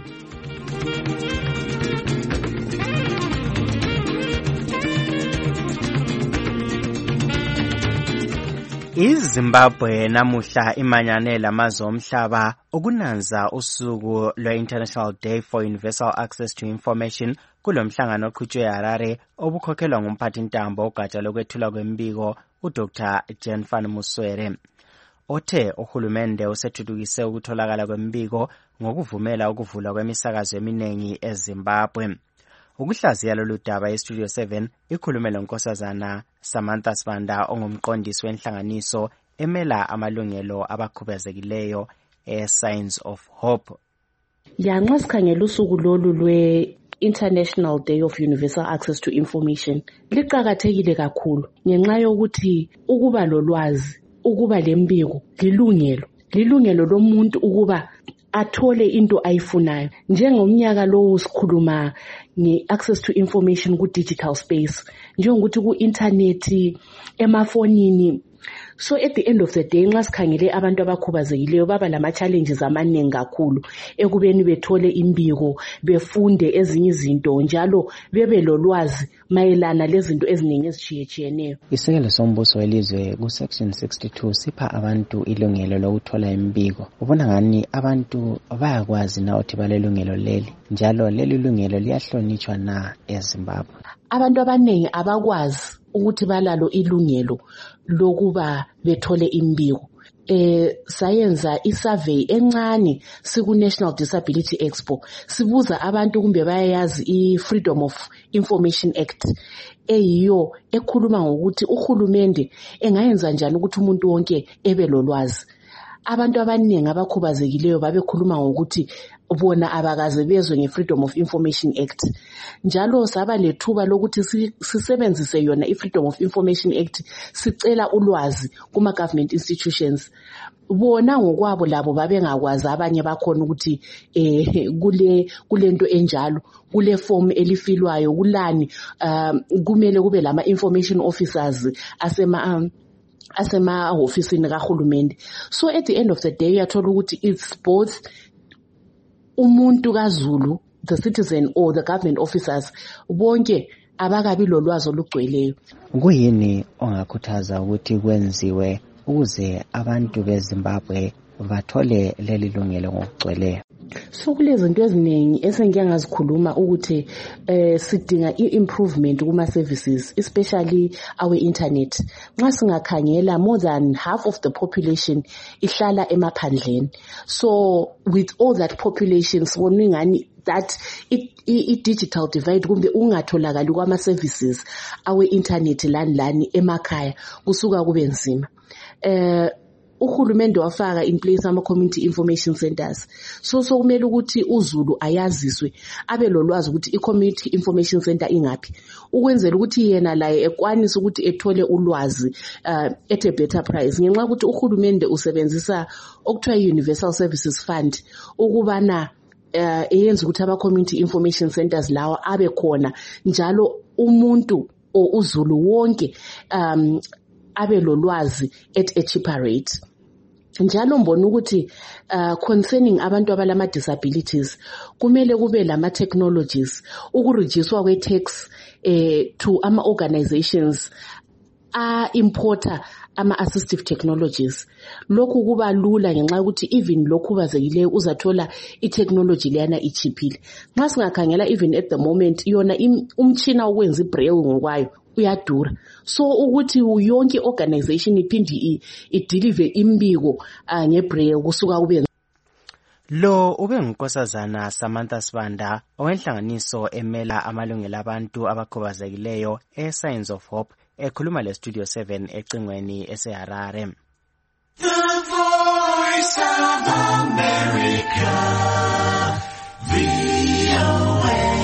Speaker 11: iZimbabwe namuhla imanyane lamazwe omhlaba ukunanza usuku lwe-International Day for Universal Access to Information kulo mhlangano oqhutshwe eHarare obukhokhelwa ngumphathintambo ogatsha lokwethula kwembiko uDr Jan van Muswere. Othe uhulumende usethuthukise ukutholakala kwembiko ngokuvumela ukuvulwa kwemisakazo eminengi eZimbabwe. Ukuhlaziya lolu daba eStudio seven ikhulume lonkosazana Samantha Sibanda ongumqondisi wenhlanganiso emela amalungelo abakhubazekileyo e-Signs of Hope.
Speaker 23: Yanxa sikhangela usuku lolu lwe International Day of Universal Access to Information liqhakathekile kakhulu ngenxa yokuthi ukuba lolwazi, ukuba lembiko lilungelo lilungelo lomuntu ukuba athole into ayifunayo. Njengomnyaka lowo sikhuluma nge-access to information ku-digital space, njengokuthi ku-internet, emafonini. So at the end of the day nxa sikhangele abantu abakhubazekileyo baba lama-challenges amaningi kakhulu ekubeni bethole imbiko, befunde ezinye izinto, njalo bebe lolwazi mayelana lezinto eziningi ezitshiyetshiyeneyo.
Speaker 11: Isekelo sombuso welizwe ku-section sixty-two sipha abantu ilungelo lokuthola imbiko. Ubona ngani abantu bayakwazi na ukuthi balelungelo leli, njalo leli lungelo liyahlonitshwa na eZimbabwe?
Speaker 23: Abantu abaningi abakwazi ukuthi balalo ilungelo lokuba bethole imbiko. Eh sayenza isurvey encane siku National Disability Expo, sibuza abantu kumbe bayayazi i-Freedom of Information Act eyiyo ekhuluma ngokuthi uhulumende engayenza njani ukuthi umuntu wonke ebe lolwazi. Abantu abaningi abakhubazekileyo babekhuluma ngokuthi bona abakaze bezwe nge-Freedom of Information Act. Njalo saba lethuba lokuthi sisebenzise yona i-Freedom of Information Act sicela ulwazi kuma-government institutions. Bona ngokwabo labo babengakwazi abanye bakhona ukuthi eh kule kulento enjalo, kule form elifilwayo kulani, um, kumele kube lama information officers asema um, asema ofisini kahulumende. So at the end of the day uyathola ukuthi it's both umuntu kaZulu, the citizen, or the government officers, bonke abakabi lolwazi olugcweleyo.
Speaker 11: Kuyini ongakhuthaza ukuthi kwenziwe ukuze abantu beZimbabwe bathole leli lungelo ngokugcweleyo?
Speaker 23: So kulezinto eziningi esengike ngazikhuluma ukuthi eh sidinga i-improvement kuma services, especially our internet. Nxa singakhangela, more than half of the population ihlala emaphandleni. So with all that population sibona ngani that i-digital divide kumbe ungatholakali kwama services awe internet lani lani emakhaya kusuka kube nzima. Eh uhulumende wafaka in place ama-community information centers. So so kumele ukuthi uZulu ayaziswe abe lolwazi ukuthi i-community information center ingaphi, ukwenzela ukuthi yena laye ekwanise ukuthi ethole ulwazi uh, at a better price. Ngenxa ukuthi uhulumende usebenzisa okuthiwa i-Universal Services Fund ukubana uh, eyenza ukuthi ama-community information centers lawa abe khona njalo umuntu o uZulu wonke um abe lolwazi at a cheaper rate. Njalo mbona ukuthi uh, concerning abantu abalama disabilities kumele kube lama technologies ukurejiswa kwe tax eh, to ama organizations a importer ama assistive technologies. Lokhu kuba lula ngenxa ukuthi even lokhu bazekileyo uzathola i-technology leyana ichiphile. Nxa singakhangela even at the moment yona umtshina ukwenza ibraille ngokwayo uyadura. So ukuthi yonke organization iphindi ideliver imbiko uh, ngebraille kusuka kube
Speaker 11: lo ube ngunkosazana Samantha Sibanda owenhlanganiso emela amalungelo abantu abakhubazekileyo e-Signs of Hope ekhuluma le Studio seven ecingweni eseHarare.
Speaker 3: The Voice of America, V O A.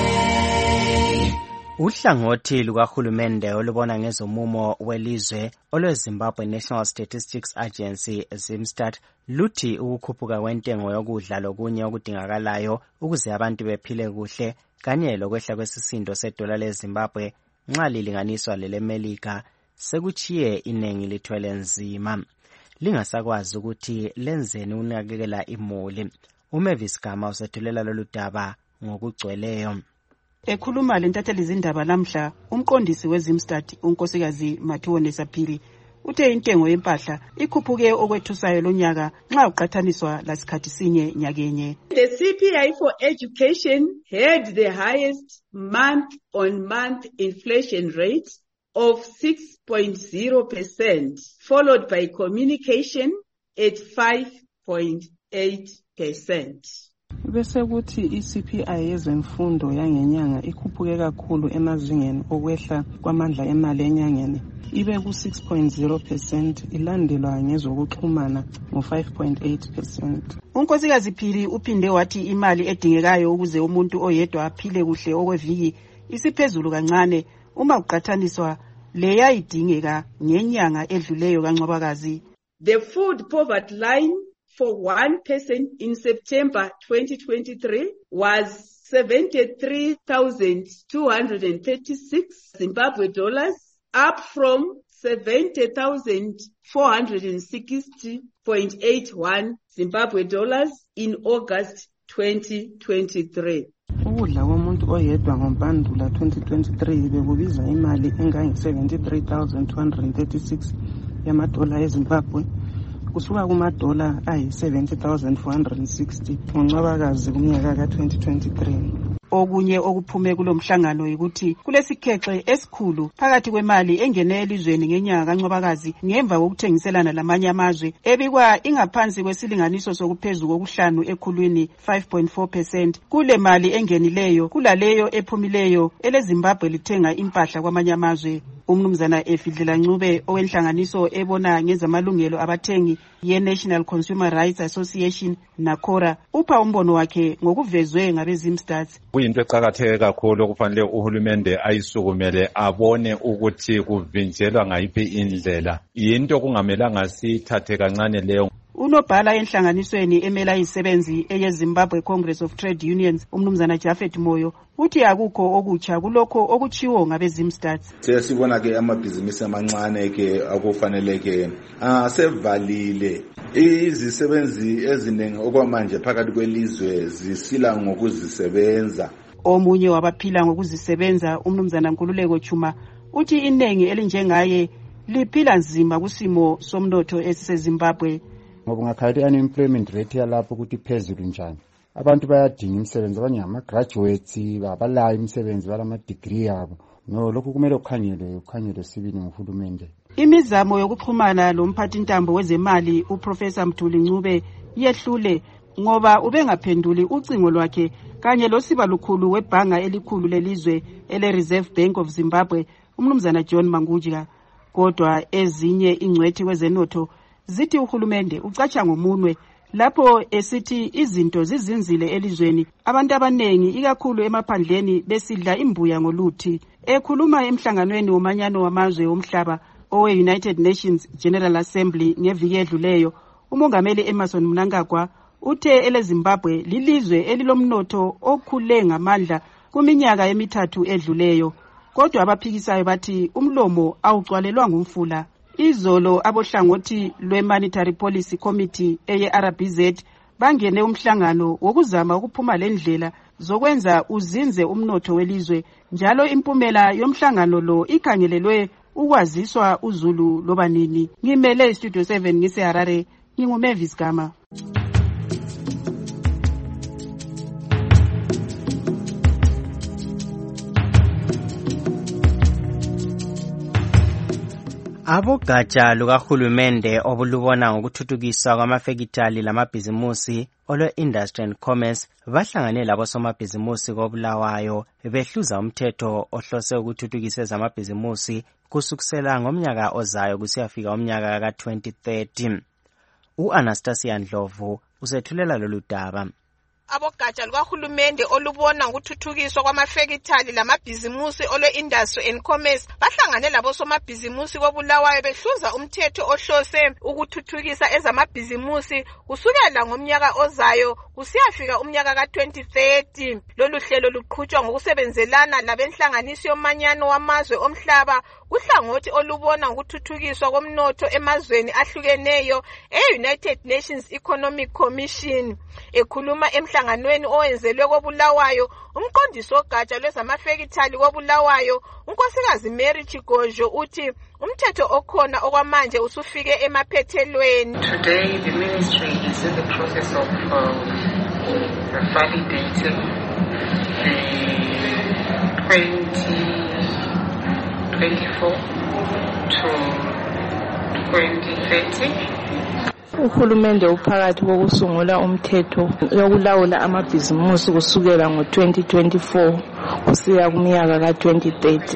Speaker 11: Uhlangothi lukahulumende olubona ngezomumo welizwe olweZimbabwe National Statistics Agency ZimStat luthi ukukhuphuka kwentengo yokudla lokunye okudingakalayo ukuze abantu bephile kuhle kanye lokwehla kwesisindo sedola leZimbabwe nxa lilinganiswa lelemelika sekuchiye inengi lithwele nzima lingasakwazi ukuthi lenzeni unakekela imuli. uMavis Gama usethulela lolu daba ngokugcweleyo.
Speaker 8: Ekhuluma lentatheli izindaba lamhla umqondisi weZimStat unkosikazi Mathiwone Saphiri uthe intengo yempahla ikhuphuke okwethusayo lonyaka nxa uqathaniswa lasikhathi sinye nyakenye.
Speaker 9: The C P I for education had the highest month on month inflation rate of six point zero percent, followed by communication at five point eight percent.
Speaker 24: Bese kuthi i-C P I yezemfundo yangenyanga ikhuphuke kakhulu emazingeni okwehla kwamandla emali enyangeni ibe ku six point zero percent ilandelwa ngezokuxhumana ngo five point eight percent.
Speaker 8: Unkosikazi Phiri uphinde wathi imali edingekayo ukuze umuntu oyedwa aphile kuhle okweviki isiphezulu kancane uma uqathaniswa leya idingeka ngenyanga edluleyo kaNcwabakazi.
Speaker 9: The food poverty line for one person in September twenty twenty-three was seventy-three thousand two hundred thirty-six Zimbabwe dollars, up from seventy thousand four hundred sixty point eight one Zimbabwe dollars in August twenty twenty-three.
Speaker 24: Ukudla komuntu oyedwa ngoMpandula twenty twenty-three bekubiza imali engange seventy-three thousand two hundred thirty-six yamadola eZimbabwe kusuka kumadola ayi seventy thousand four hundred sixty ngoNcwabakazi kumnyaka ka twenty twenty-three.
Speaker 8: Okunye okuphume kulomhlangano ukuthi kulesikhexe esikhulu phakathi kwemali engene elizweni ngenyanga kaNcwabakazi ngemva kokuthengiselana lamanye amazwe ebikwa ingaphansi kwesilinganiso sokuphezulu kokuhlanu ekhulwini five point four percent kule mali engenileyo kulaleyo ephumileyo eleZimbabwe lithenga impahla kwamanye amazwe. Umnumzana Efidlela Ncube owenhlanganiso ebona ngezamalungelo abathengi ye-National Consumer Rights Association NACORA upha umbono wakhe ngokuvezwe ngabeZimStat.
Speaker 25: Kuyinto eqakatheke kakhulu okufanele uhulumende ayisukumele abone ukuthi kuvinjelwa ngayiphi indlela. Yinto kungamelanga sithathe kancane leyo.
Speaker 8: Unobhala enhlanganisweni emela isebenzi eyeZimbabwe Congress of Trade Unions umnumzana Jafet Moyo uthi akukho okutsha kulokho okuchiwo ngabeZimStat.
Speaker 26: Sesibona ke amabhizinisi amancane ke akufanele ke asevalile izisebenzi eziningi okwamanje phakathi kwelizwe zisila ngokuzisebenza.
Speaker 8: Omunye wabaphila ngokuzisebenza umnumzana Nkululeko Chuma uthi inengi elinjengaye liphila nzima kusimo somnotho esiseZimbabwe.
Speaker 27: Ngoba ngakhathi unemployment rate yalapho ukuthi phezulu njani abantu bayadinga imisebenzi abanye ama-graduates babalayo imisebenzi balama degree yabo no lokhu kumele ukhangelwe ukhangelwe sibili nguhulumende.
Speaker 8: Imizamo yokuxhumana lomphathintambo wezemali uProfessor Mthuli Ncube yehlule ngoba ubengaphenduli ucingo lwakhe kanye losiba lukhulu webhanga elikhulu lelizwe ele Reserve Bank of Zimbabwe umnumzana John Mangujika. Kodwa ezinye ingcwethi kwezenotho zithi uhulumende ucatsha ngomunwe lapho esithi izinto zizinzile elizweni, abantu abanengi ikakhulu emaphandleni besidla imbuya ngoluthi. Ekhuluma emhlanganweni womanyano wamazwe omhlaba owe-United Nations General Assembly ngeviki edluleyo, umongameli Emmerson Mnangagwa uthe eleZimbabwe lilizwe elilomnotho okhule ngamandla kuminyaka emithathu edluleyo, kodwa abaphikisayo bathi umlomo awugcwalelwa ngumfula. Izolo abohlangothi lwe-Monetary Policy Committee eye-R B Z bangene umhlangano wokuzama ukuphuma lendlela zokwenza uzinze umnotho welizwe, njalo impumela yomhlangano lo ikhangelelwe ukwaziswa uZulu loba nini. Ngimele Studio seven ngiseHarare, nginguMavis Gama.
Speaker 11: Abogatsha lukahulumende obulubona ngokuthuthukiswa kwamafekitali lamabhizimusi olwe-Industry and Commerce bahlangane labosomabhizimusi koBulawayo behluza umthetho ohlose ukuthuthukisa ezamabhizimusi kusukisela ngomnyaka ozayo kusiyafika umnyaka ka twenty thirty. U-Anastasia Ndlovu usethulela lolu daba.
Speaker 4: Abogatsha lukahulumende olubona ngokuthuthukiswa kwamafekitali lamabhizimusi olwe-Industry and Commerce bahlangane labosomabhizimusi koBulawayo behluza umthetho ohlose ukuthuthukisa ezamabhizimusi kusukela ngomnyaka ozayo kusiyafika umnyaka ka twenty thirty. Lolu hlelo luqhutshwa ngokusebenzelana labenhlanganiso yomanyano wamazwe omhlaba kuhlangothi olubona ngokuthuthukiswa komnotho emazweni ahlukeneyo e-United Nations Economic Commission. Ekhuluma emhlanganweni owenzelwe koBulawayo, umqondisi wogatsha lwezamafekitali koBulawayo, unkosikazi Mary Chigojo uthi umthetho okhona okwamanje usufike emaphethelweni.
Speaker 5: Today the ministry is in the process of uh, validating the twenty twenty-four to twenty thirty.
Speaker 24: Uhulumende uphakathi kokusungula umthetho yokulawula amabhizimusi kusukela ngo twenty twenty-four kusiya kuminyaka ka twenty thirty.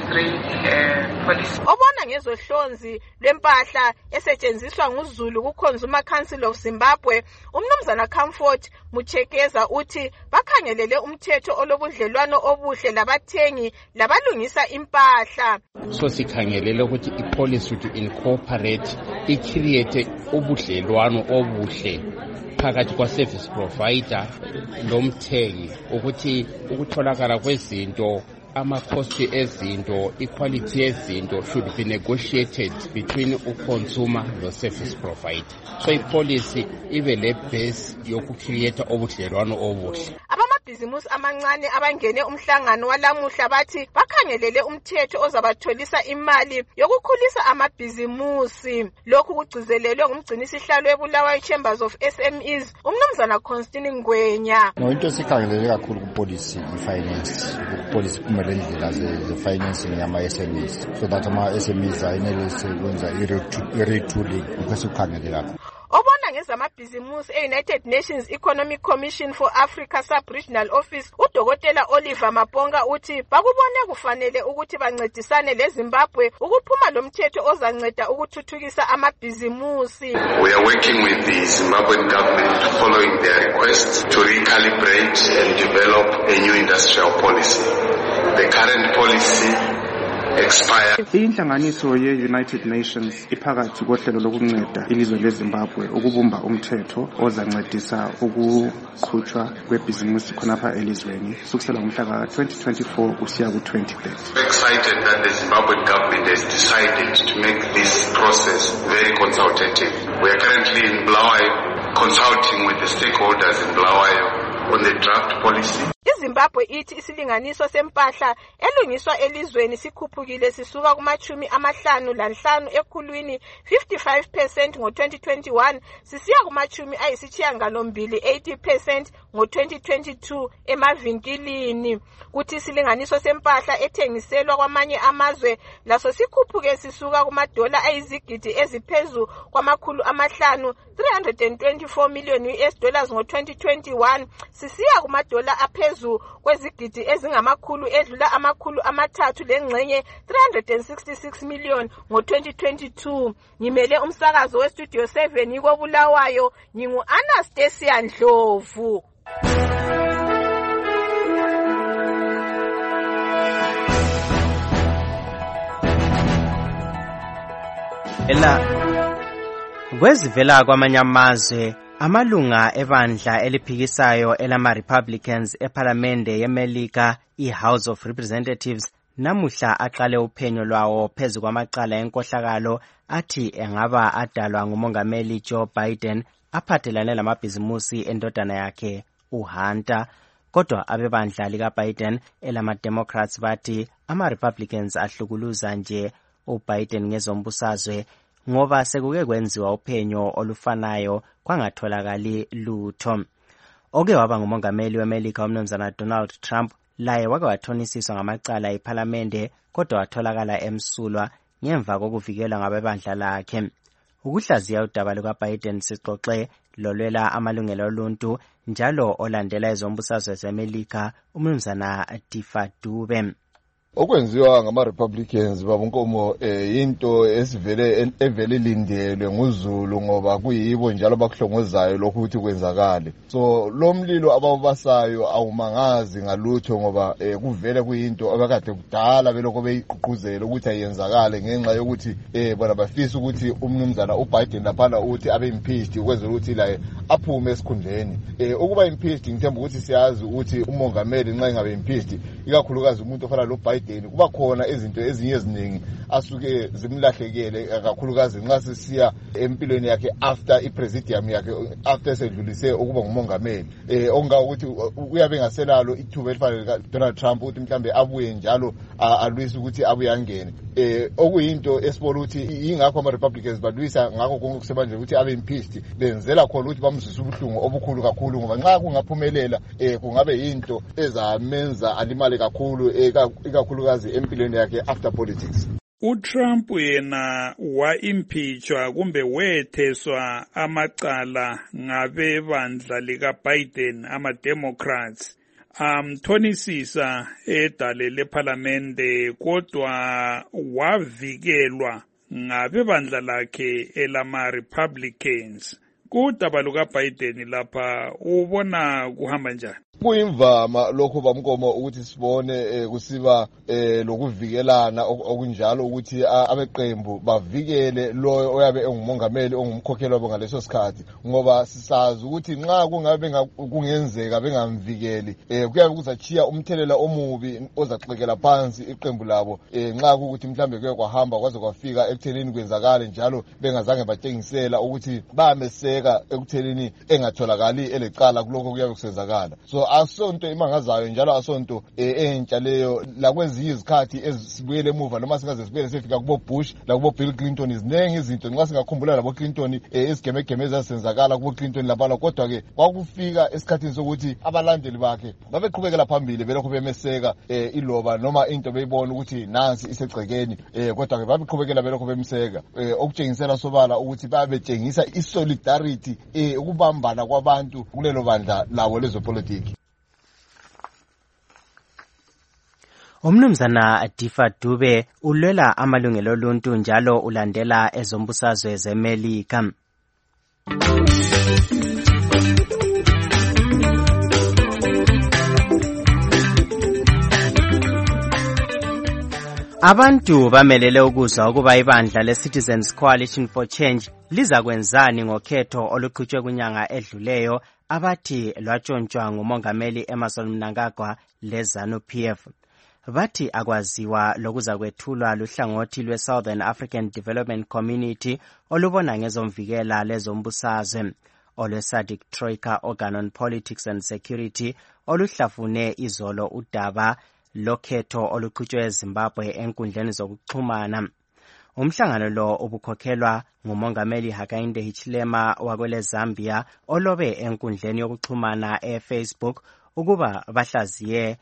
Speaker 4: Obona ngezohlonzi lwempahla esetshenziswa nguZulu ku-Consumer Council of Zimbabwe, umnumzana Comfort Muchekeza uthi bakhangelele umthetho olobudlelwano obuhle labathengi labalungisa impahla.
Speaker 6: So sikhangelele ukuthi ipolicy to incorporate i-create ubudlelwano obuhle phakathi kwa-service provider lomthengi ukuthi ukutholakala kwezinto ama-cost ezinto, equality yezinto should be negotiated between u-consumer no-service provider. So i-policy ibe le-base yokucreate obudlelwano obuhle.
Speaker 4: Amabhizimusi amancane abangene umhlangano walamuhla bathi bakhangelele umthetho ozabatholisa imali yokukhulisa amabhizimusi. Lokhu kugcizelelwe ngumgcinisihlalo weBulawayo Chambers of S M Es, umnumzana Constantine Ngwenya.
Speaker 27: No, into sikhangelele kakhulu ku-policy i-finance, ku-policy kumele indlela ze-financing yama-S M Es, so that ama-S M Es ayenelise ukwenza i-retooling ukwesikhangelele kakhulu.
Speaker 4: Obona ngezamabhizimusi e-United Nations Economic Commission for Africa Sub-Regional Office, uDokotela Oliver Mabonga uthi bakubone kufanele ukuthi bancedisane leZimbabwe ukuphuma lomthetho ozanceda ukuthuthukisa amabhizimusi.
Speaker 7: We are working with the Zimbabwean government following their request to recalibrate and develop a new industrial policy. The current policy expired.
Speaker 10: Inhlanganiso ye-United Nations iphakathi kohlelo lokunceda ilizwe leZimbabwe ukubumba umthetho ozancedisa ukuqhutshwa kwebhizimusi khonapha elizweni kusukela ngomhla twenty twenty-four kusiya ku twenty thirty.
Speaker 7: We're excited that the Zimbabwean government has decided to make this process very consultative. We are currently in Bulawayo consulting with the stakeholders in Bulawayo on the draft policy.
Speaker 4: iZimbabwe ithi isilinganiso sempahla elungiswa elizweni sikhuphukile sisuka kumachumi amahlanu lanhlanu ekhulwini fifty-five percent ngo twenty twenty-one sisiya kumachumi ayisishiyagalombili eighty percent ngo twenty twenty-two emavinkilini. Kuthi isilinganiso sempahla ethengiselwa kwamanye amazwe laso sikhuphuke sisuka kumadola ayizigidi eziphezu kwamakhulu amahlanu three hundred twenty-four million U S dollars ngo twenty twenty-one sisiya kumadola aphezu kwezigidi ezingamakhulu edlula amakhulu amathathu lengxenye three hundred sixty-six million ngo twenty twenty-two. Ngimele umsakazo we Studio seven yiko Bulawayo, ngingu Anastasia Ndlovu.
Speaker 11: Ela kwezivela kwamanye amazwe amalunga ebandla eliphikisayo elama-Republicans ephalamende yeMelika i-House of Representatives namuhla aqale uphenyo lwawo phezu kwamacala enkohlakalo athi engaba adalwa ngumongameli Joe Biden aphathelane lamabhizimusi endodana yakhe uHunter. Kodwa abebandla likaBiden elama-Democrats bathi ama-Republicans ahlukuluza nje uBiden ngezombusazwe ngoba sekuke kwenziwa uphenyo olufanayo kwangatholakali lutho. Oke waba ngumongameli weMelika umnumzana Donald Trump laye wake wathonisiswa ngamacala ephalamende kodwa watholakala emsulwa ngemva kokuvikelwa ngabebandla lakhe. Ukuhlaziya udaba lukaBiden sixoxe lolwela amalungelo oluntu njalo olandela ezombusazwe zeMelika umnumzana Tifa Dube.
Speaker 2: Okwenziwa ngama-Republicans babonkomo eh, into esivele evele lindelwe nguZulu ngoba kuyibo njalo bakuhlongozayo lokhu ukuthi kwenzakale. So lo mlilo ababasayo awumangazi ngalutho ngoba eh, kuvele kuyinto abakade kudala beloko beyiqhuquzela ukuthi ayenzakale ngenxa yokuthi eh bona bafisa ukuthi umnumzana uBiden laphana uthi abe impeached ukwenzela ukuthi la aphume esikhundleni. Eh ukuba impeached ngithemba ukuthi siyazi ukuthi umongameli nxa engabe impeached ikakhulukazi umuntu ofana lo Biden kuba khona izinto ezinye eziningi asuke zimlahlekele kakhulukazi nxa sisiya empilweni yakhe after ipresidium yakhe after sedlulise ukuba ngumongameli eh onga ukuthi uyabe ngaselalo ithuba elifanele Donald Trump ukuthi mhlambe abuye njalo alwisa ukuthi abuye angene eh okuyinto esibona ukuthi ingakho ama Republicans badwisa ngakho konke kusebanje ukuthi abe impeached benzela khona ukuthi bamzisa ubuhlungu obukhulu kakhulu ngoba nxa kungaphumelela eh kungabe yinto ezamenza alimale kakhulu ikakhulukazi empilweni yakhe after politics.
Speaker 12: uTrump yena wa-impeachwa kumbe wetheswa amacala ngabebandla likaBiden ama-Democrats amthonisisa edale lephalamende kodwa wavikelwa ngabebandla lakhe elama-Republicans. Kudaba lukaBiden lapha ubona kuhamba njani?
Speaker 2: Kuyimvama lokho bamkomo ukuthi sibone eh, kusiba eh, lokuvikelana okunjalo ukuthi abeqembu bavikele lo oyabe engumongameli ongumkhokheli wabo ngaleso sikhathi ngoba sisazi ukuthi nxa kungabe kungenzeka bengamvikeli eh, kuyabe kuzachiya umthelela omubi ozaxekela phansi iqembu labo eh, nxa ukuthi mhlambe kuye kwahamba kwaze kwafika ekutheleni kwenzakala njalo bengazange batshengisela ukuthi bameseka ekutheleni engatholakali elecala kuloko kuyabe kusenzakala. So asonto imangazayo njalo asonto entsha leyo lakwezinye izikhathi ezibuyele emuva noma singaze sibuyele sefika kubo Bush la kubo Bill Clinton izinenge izinto nxa singakhumbula labo Clinton ezigemegeme ezisenzakala kubo Clinton lapha kodwa ke kwakufika esikhathini sokuthi abalandeli bakhe babeqhubekela phambili belokho bemeseka iloba noma into beyibona ukuthi nansi isegcekeni kodwa ke babeqhubekela belokho bemseka okutshengisela sobala ukuthi babetshengisa isolidarity ukubambana kwabantu kulelo bandla lawo lezopolitiki.
Speaker 11: Umnumzana Tifa Dube ulwela amalungelo oluntu njalo ulandela ezombusazwe zeMelika. Abantu bamelele ukuzwa ukuba ibandla le-Citizens Coalition for Change liza kwenzani ngokhetho oluqhutshwe kunyanga edluleyo abathi lwatshontshwa ngumongameli Emmerson Mnangagwa le-ZANU-P F. Bathi akwaziwa lokuza kwethulwa luhlangothi lwe-Southern African Development Community olubona ngezomvikela lezombusazwe olwe-SADC Troika Organ on Politics and Security oluhlafune izolo udaba lokhetho oluqhutshwe eZimbabwe enkundleni zokuxhumana. Umhlangano lo ubukhokhelwa ngumongameli Hakainde Hichilema wakwele Zambia olobe enkundleni yokuxhumana eFacebook ukuba bahlaziye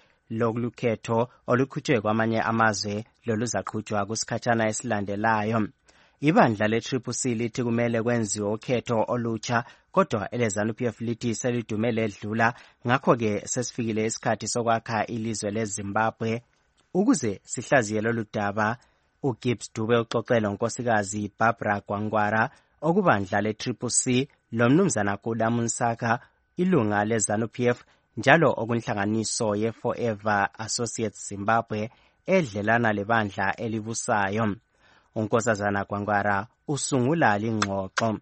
Speaker 11: lokukhetho oluqhutshwe kwamanye amazwe loluzaqhutshwa kusikhatshana esilandelayo. Ibandla le-Triple C lithi kumele kwenziwe ukhetho olutsha kodwa ele-ZANU-P F lithi selidumele edlula ngakho-ke sesifikile isikhathi sokwakha ilizwe leZimbabwe. Ukuze sihlaziye lolu daba, uGibbs Dube uxoxela unkosikazi Barbara Gwangwara okubandla le-Triple C lomnumzana Guda Munsaka ilunga le-ZANU-P F njalo okunhlanganiso ye-Forever Associates Zimbabwe edlelana lebandla elibusayo. Unkosazana Gwangwara usungula lingxoxo.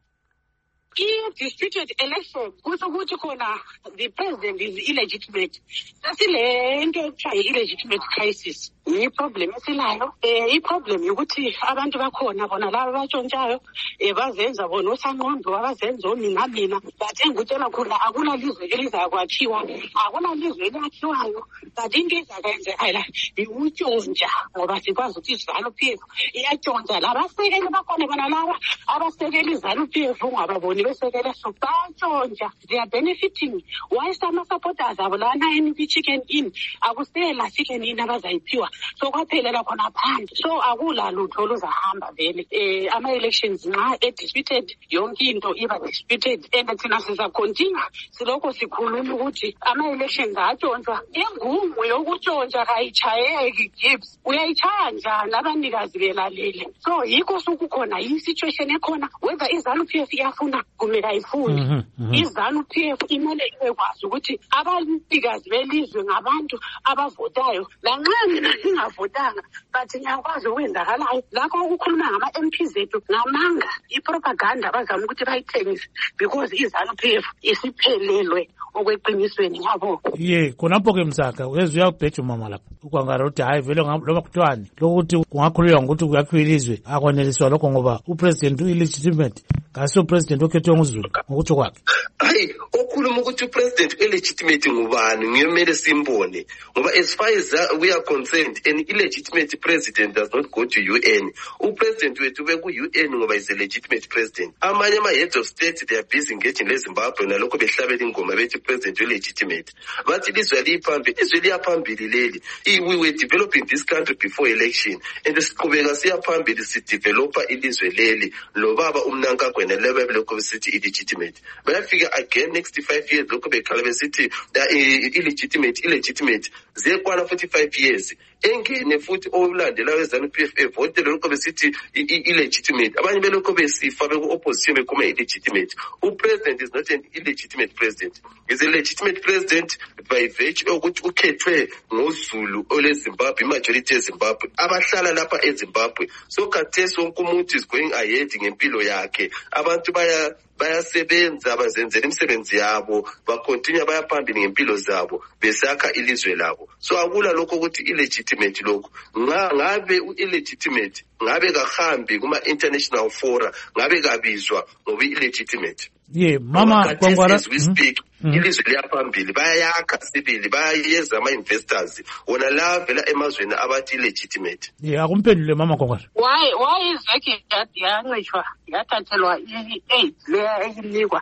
Speaker 13: I-disputed election kusho ukuthi khona the president is illegitimate. Sasile into ekuthiwa i-illegitimate crisis. I-problem esilayo. Eh, i-problem ukuthi abantu bakhona bona laba batshontshayo eh bazenza bona osangqondo abazenza omingamina. But engikutshela khona akuna lizwe elizakwakhiwa, akuna lizwe elakhiwayo. But into ezakenzeka iwutshontsha ngoba sikwazi ukuthi iZANU-P F iyatshontsha labasekeli bakhona bona laba abasekeli iZANU-P F ungababoni besekele so batshontsha. They are benefiting. Why some supporters abo lana eniphi chicken in akusela chicken in abazayiphiwa. So kwaphelela khona phandle. So akula lutho oluzahamba vele. Eh ama elections nxa e disputed yonke into iba disputed and thina siza continue siloko sikhuluma ukuthi ama elections atshontsha. Ingumo yokutshontsha kayichayeki Gibbs. Uyayichaya njani abanikazi belalele. So yikho sokukhona yi situation ekhona whether iZANU-P F iyafuna kumele ayifuni. iZANU-P F imele ikwazi ukuthi abanikazi belizwe ngabantu abavotayo lanxa mina ngingavotanga but ngiyakwazi ukwenzakalayo lakho ukukhuluma ngama M P zethu ngamanga ipropaganda bazama ukuthi bayithengise because iZANU-P F isiphelelwe okweqinisweni yabo.
Speaker 20: Ye khonapho ke Msaka uyezwe uyabheja umama lapha ukwangara ukuthi hayi vele loba kuthiwani lokuthi kungakhululwa ngokuthi kuyakhiwa ilizwe akwaneliswa lokho ngoba upresident u-illegitimate ngase upresident okhethwe nguZulu ngokuthi kwakhe.
Speaker 14: Hayi okhuluma ukuthi upresident illegitimate ngubani ngiyomele simbone ngoba as far as we are concerned an illegitimate president does not go to U N. Upresident wethu beku U N ngoba is a legitimate president. Amanye ama heads of state they are busy engaging leZimbabwe nalokho behlabela ingoma bethi president illegitimate. Bathi ilizwe liphambili ilizwe liyaphambili leli. We were developing this country before election and siqhubeka siyaphambili si developer ilizwe leli lo baba umnanka kwena lebe lokho sithi illegitimate. Bayafika again next five years lokho bekhala besithi illegitimate illegitimate zekwana forty-five years engene futhi olandela weZANU-P F evote lokho besithi illegitimate abanye belokho besifa beku opposition bekuma illegitimate. Upresident is not an illegitimate president, is a legitimate president by virtue ukuthi ukhethwe ngoZulu oleZimbabwe majority eZimbabwe abahlala lapha eZimbabwe. So khathesi wonke umuntu is going ahead ngempilo yakhe abantu baya bayasebenza bazenzela imisebenzi yabo bacontinue bayaphambili ngempilo zabo besakha ilizwe labo. So akula lokho ukuthi illegitimate lokho ngabe u-illegitimate ngabe kahambi kuma international fora ngabe kabizwa ngoba illegitimate.
Speaker 20: Ye mama Gwangwara
Speaker 14: as we speak ilizwe liyaphambili bayakha sibili bayeza ama investors wona la vela emazweni abathi legitimate.
Speaker 20: Ye akumphendule mama Gwangwara.
Speaker 13: Why why is like that yancishwa yathathelwa i-aid leya eyinikwa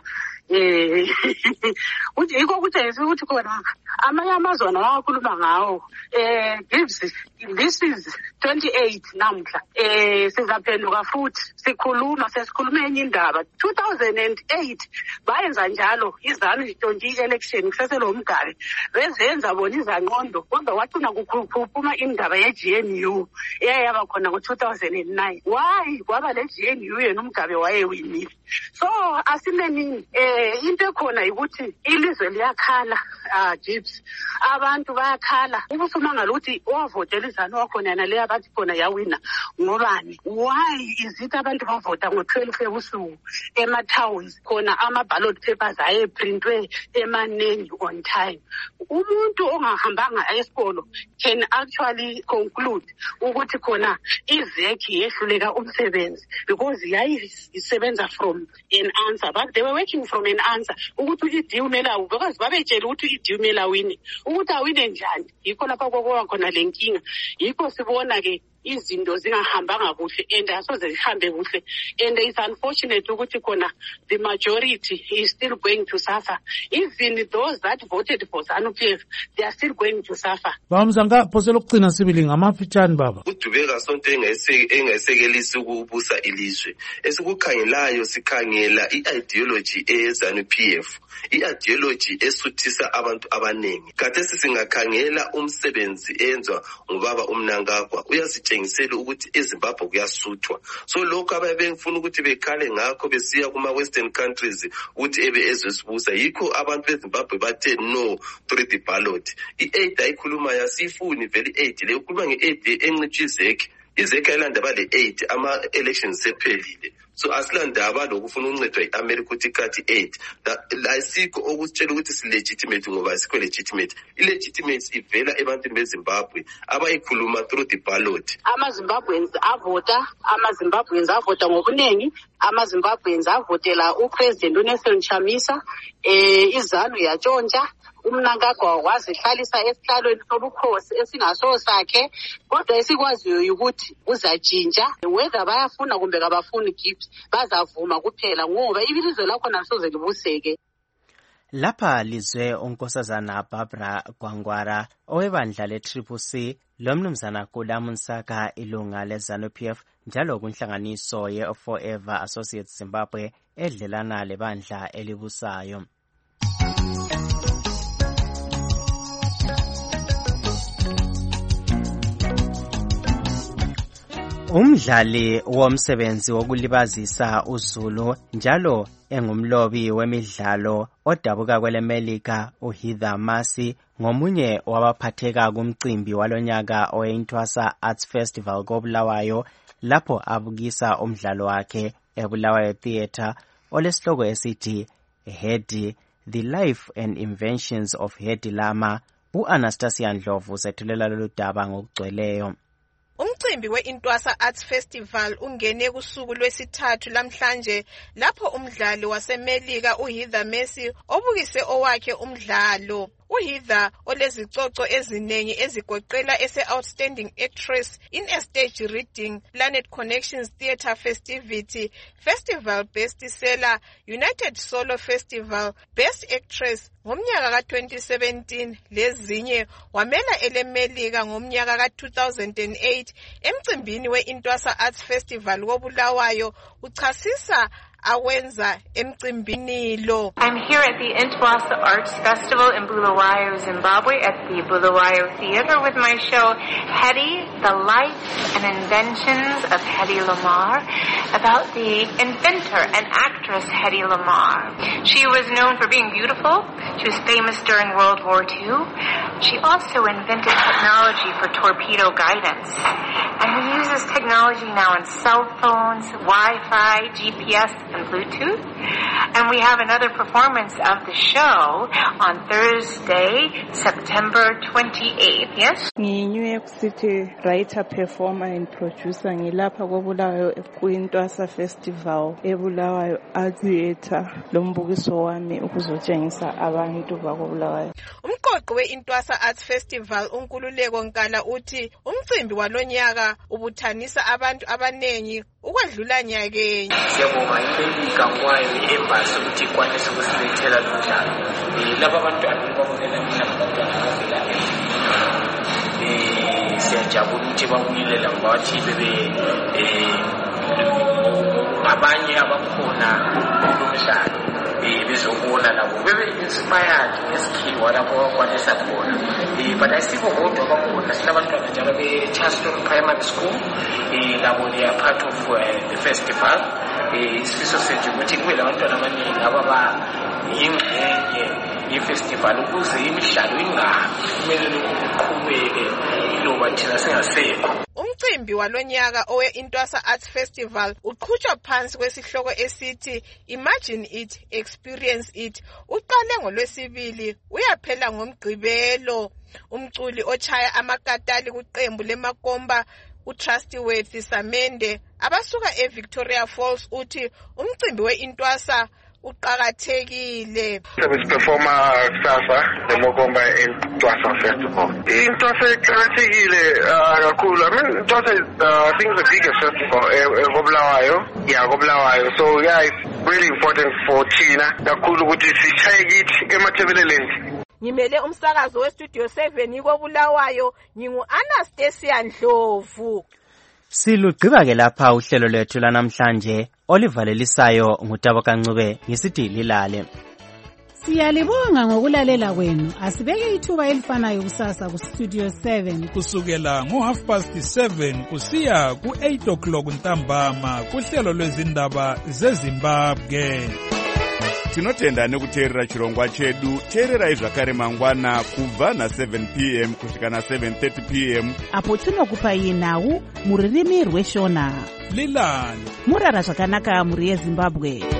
Speaker 13: eh uthi iko ukuthi ukuthi khona amanye amazwana ayakhuluma ngawo eh Gibbs this is twenty-eight namhla eh sizaphenduka futhi sikhuluma sesikhuluma enye indaba two thousand eight bayenza njalo iZANU itontshe election kuseselo umgabe bezenza bona izanqondo kodwa wacina kuphuma indaba ye-G N U eyaba khona ngo two thousand nine. Why kwaba le-G N U yena umgabe wayewinile. So asimenini eh into ekhona ukuthi ilizwe liyakhala ah Gibbs abantu bayakhala ubusumangala ukuthi owavotela iZANU wakhona yana le abathi khona yawina ngobani. Why is it abantu bavota ngo twelve ebusuku ema towns khona ama ballot papers ayeprintwe emanengi on time. Umuntu ongahambanga esikolo can actually conclude ukuthi khona izekhi yehluleka umsebenzi because yayisebenza from an answer but they were working from an answer ukuthi idi umela because babetshela ukuthi idi umela wini ukuthi awine njani. Yikho lapha kokwa khona lenkinga yikho sibona ke izinto zingahambanga kuhle and asoze zihambe kuhle, and it's unfortunate ukuthi khona the majority is still going to suffer. Even those that voted for ZANU-P F, they are still going to suffer.
Speaker 20: Bamzanga phosela ukugcina sibili ngamafitshane baba.
Speaker 14: Udubeka sonto engayisekelisi ukubusa ilizwe. Esikukhangelayo sikhangela i-ideology eZANU-P F, i-ideology esuthisa abantu abaningi. Khathesi singakhangela umsebenzi enzwa ngubaba uMnangagwa uyasitshengisela ukuthi eZimbabwe kuyasuthwa. So lokho ababefuna ukuthi bekhale ngakho besiya kuma western countries ukuthi ebe ezosibusa yikho abantu beZimbabwe bathe no through the ballot. I-aid ayikhuluma yasifuni vele aid le ukhuluma nge-aid encitshizeke izeke ayilanda bale aid ama elections sephelile. So asilandaba lokufuna uncedwa iAmerica ukuthi kathi aid ayisikho okusitshela ukuthi si legitimate ngoba asikho legitimate. Illegitimate ivela ebantwini beZimbabwe abayikhuluma through the ballot.
Speaker 13: Ama-Zimbabweans avota, ama-Zimbabweans avota ngobuningi, ama-Zimbabweans avotela uPresident uNelson Chamisa, eh iZANU yatshontsha. uMnangagwa wazihlalisa esihlalweni sobukhosi esingaso sakhe, kodwa esikwaziyo ukuthi uzatshintsha whether bayafuna kumbe kabafuni gift bazavuma kuphela ngoba ibilizwe lakho nasoze libuseke.
Speaker 11: Lapha lizwe unkosazana Barbara Gwangwara owebandla le-Triple C lomnumzana Kula Munsaka ilunga le-ZANU-P F njalo kunhlanganiso ye-Forever Associates Zimbabwe edlelana lebandla elibusayo. Umdlali womsebenzi wokulibazisa uZulu njalo engumlobi wemidlalo odabuka kwelemelika uHeather Masi ngomunye wabaphatheka kumcimbi walonyaka oweNtwasa Arts Festival koBulawayo lapho abukisa umdlalo wakhe eBulawayo Theatre olesihloko esithi Hedy, The Life and Inventions of Hedy Lama. U-Anastasia Ndlovu sethulela lolu daba ngokugcweleyo.
Speaker 4: Umcimbi we-Intwasa Arts Festival ungene kusuku lwesithathu lamhlanje lapho umdlali wasemelika uHeather Masi obukise owakhe umdlalo. uHeather olezicoco ezinengi ezigoqela ese-Outstanding Actress in a Stage Reading, Planet Connections Theatre Festivity, Festival Best Seller, United Solo Festival, Best Actress ngomnyaka ka twenty seventeen lezinye wamela elemelika ngomnyaka ka two thousand eight emcimbini we-Intwasa Arts Festival koBulawayo uchasisa awenza emcimbini lo.
Speaker 1: I'm here at the Intwasa Arts Festival in Bulawayo, Zimbabwe at the Bulawayo Theatre with my show Hedy, The Life and Inventions of Hedy Lamarr, about the inventor and actress Hedy Lamarr. She was known for being beautiful. She was famous during World War Two. She also invented technology for torpedo guidance. And we use this technology now in cell phones, Wi-Fi, G P S, and Bluetooth. And we have another performance of the show on Thursday, September twenty-eighth. Yes?
Speaker 15: Ngi-New York City writer, performer and producer ngilapha koBulawayo ku-Intwasa Festival eBulawayo Art Theatre lombukiso wami ukuzotshengisa abantu bakoBulawayo.
Speaker 4: Umqoqi we-Intwasa Arts Festival uNkululeko Nkala uthi umcimbi walonyaka ubuthanisa abantu abanengi ukwedlula nyakenye.
Speaker 16: Siyabonga imelika kwayo i-embassy ukuthi ikwanise ukusilethela lo mdlalo. Laba bantwana babonela mina abantwana abavela eh siyajabula ukuthi babuyile la bathi bebe eh abanye abakhona kulo mdlalo eh bezobona labo bebe inspired ngeskill walapho bakwanisa khona. But I still hold bakhona silabantwana njalo be-Charleston Primary School eh labo they are part of uh, the festival. Eh isifiso sethu ukuthi kube labantwana abaningi ababa yingxenye yefestival ukuze imidlalo ingakumele ukuqhubeke iloba thina singasekho.
Speaker 4: Umcimbi walonyaka owe-Intwasa Arts Festival uqhutshwa phansi kwesihloko esithi Imagine It, Experience It. Uqale ngolwesibili uyaphela ngomgqibelo. Umculi ochaya amakatali kuqembu lemakomba uTrustworthy Samende abasuka eVictoria Falls uthi umcimbi we-Intwasa uqakathekile.
Speaker 3: Siperforma kusasa lemokomba eNtwasa Festival. iNtwasa iqakathekile kakhulu. I mean Ntwasa is uh, I think the biggest festival eKobulawayo. Yeah, Kobulawayo. So yeah, it's really important for China kakhulu ukuthi sishaye kithi emathebeleleni.
Speaker 4: Ngimele umsakazo westudio seven ikobulawayo ngingu Anastasia Ndlovu.
Speaker 11: Silugqiba ke lapha uhlelo lwethu lanamhlanje olivalelisayo ngutabo kancube ngisithi lilale.
Speaker 17: Siyalibonga ngokulalela kwenu. Asibeke ithuba elifanayo kusasa ku Studio seven
Speaker 12: kusukela ngo half past seven kusiya ku eight o'clock ntambama kuhlelo lwezindaba zeZimbabwe.
Speaker 18: Tinotenda nekuteerera chirongwa chedu. Teererai zvakare mangwana kubva na seven p m kusvika na seven thirty p m
Speaker 17: apo tinokupai nhau muririmi rweshona.
Speaker 12: Lilani
Speaker 17: murara zvakanaka muri yeZimbabwe.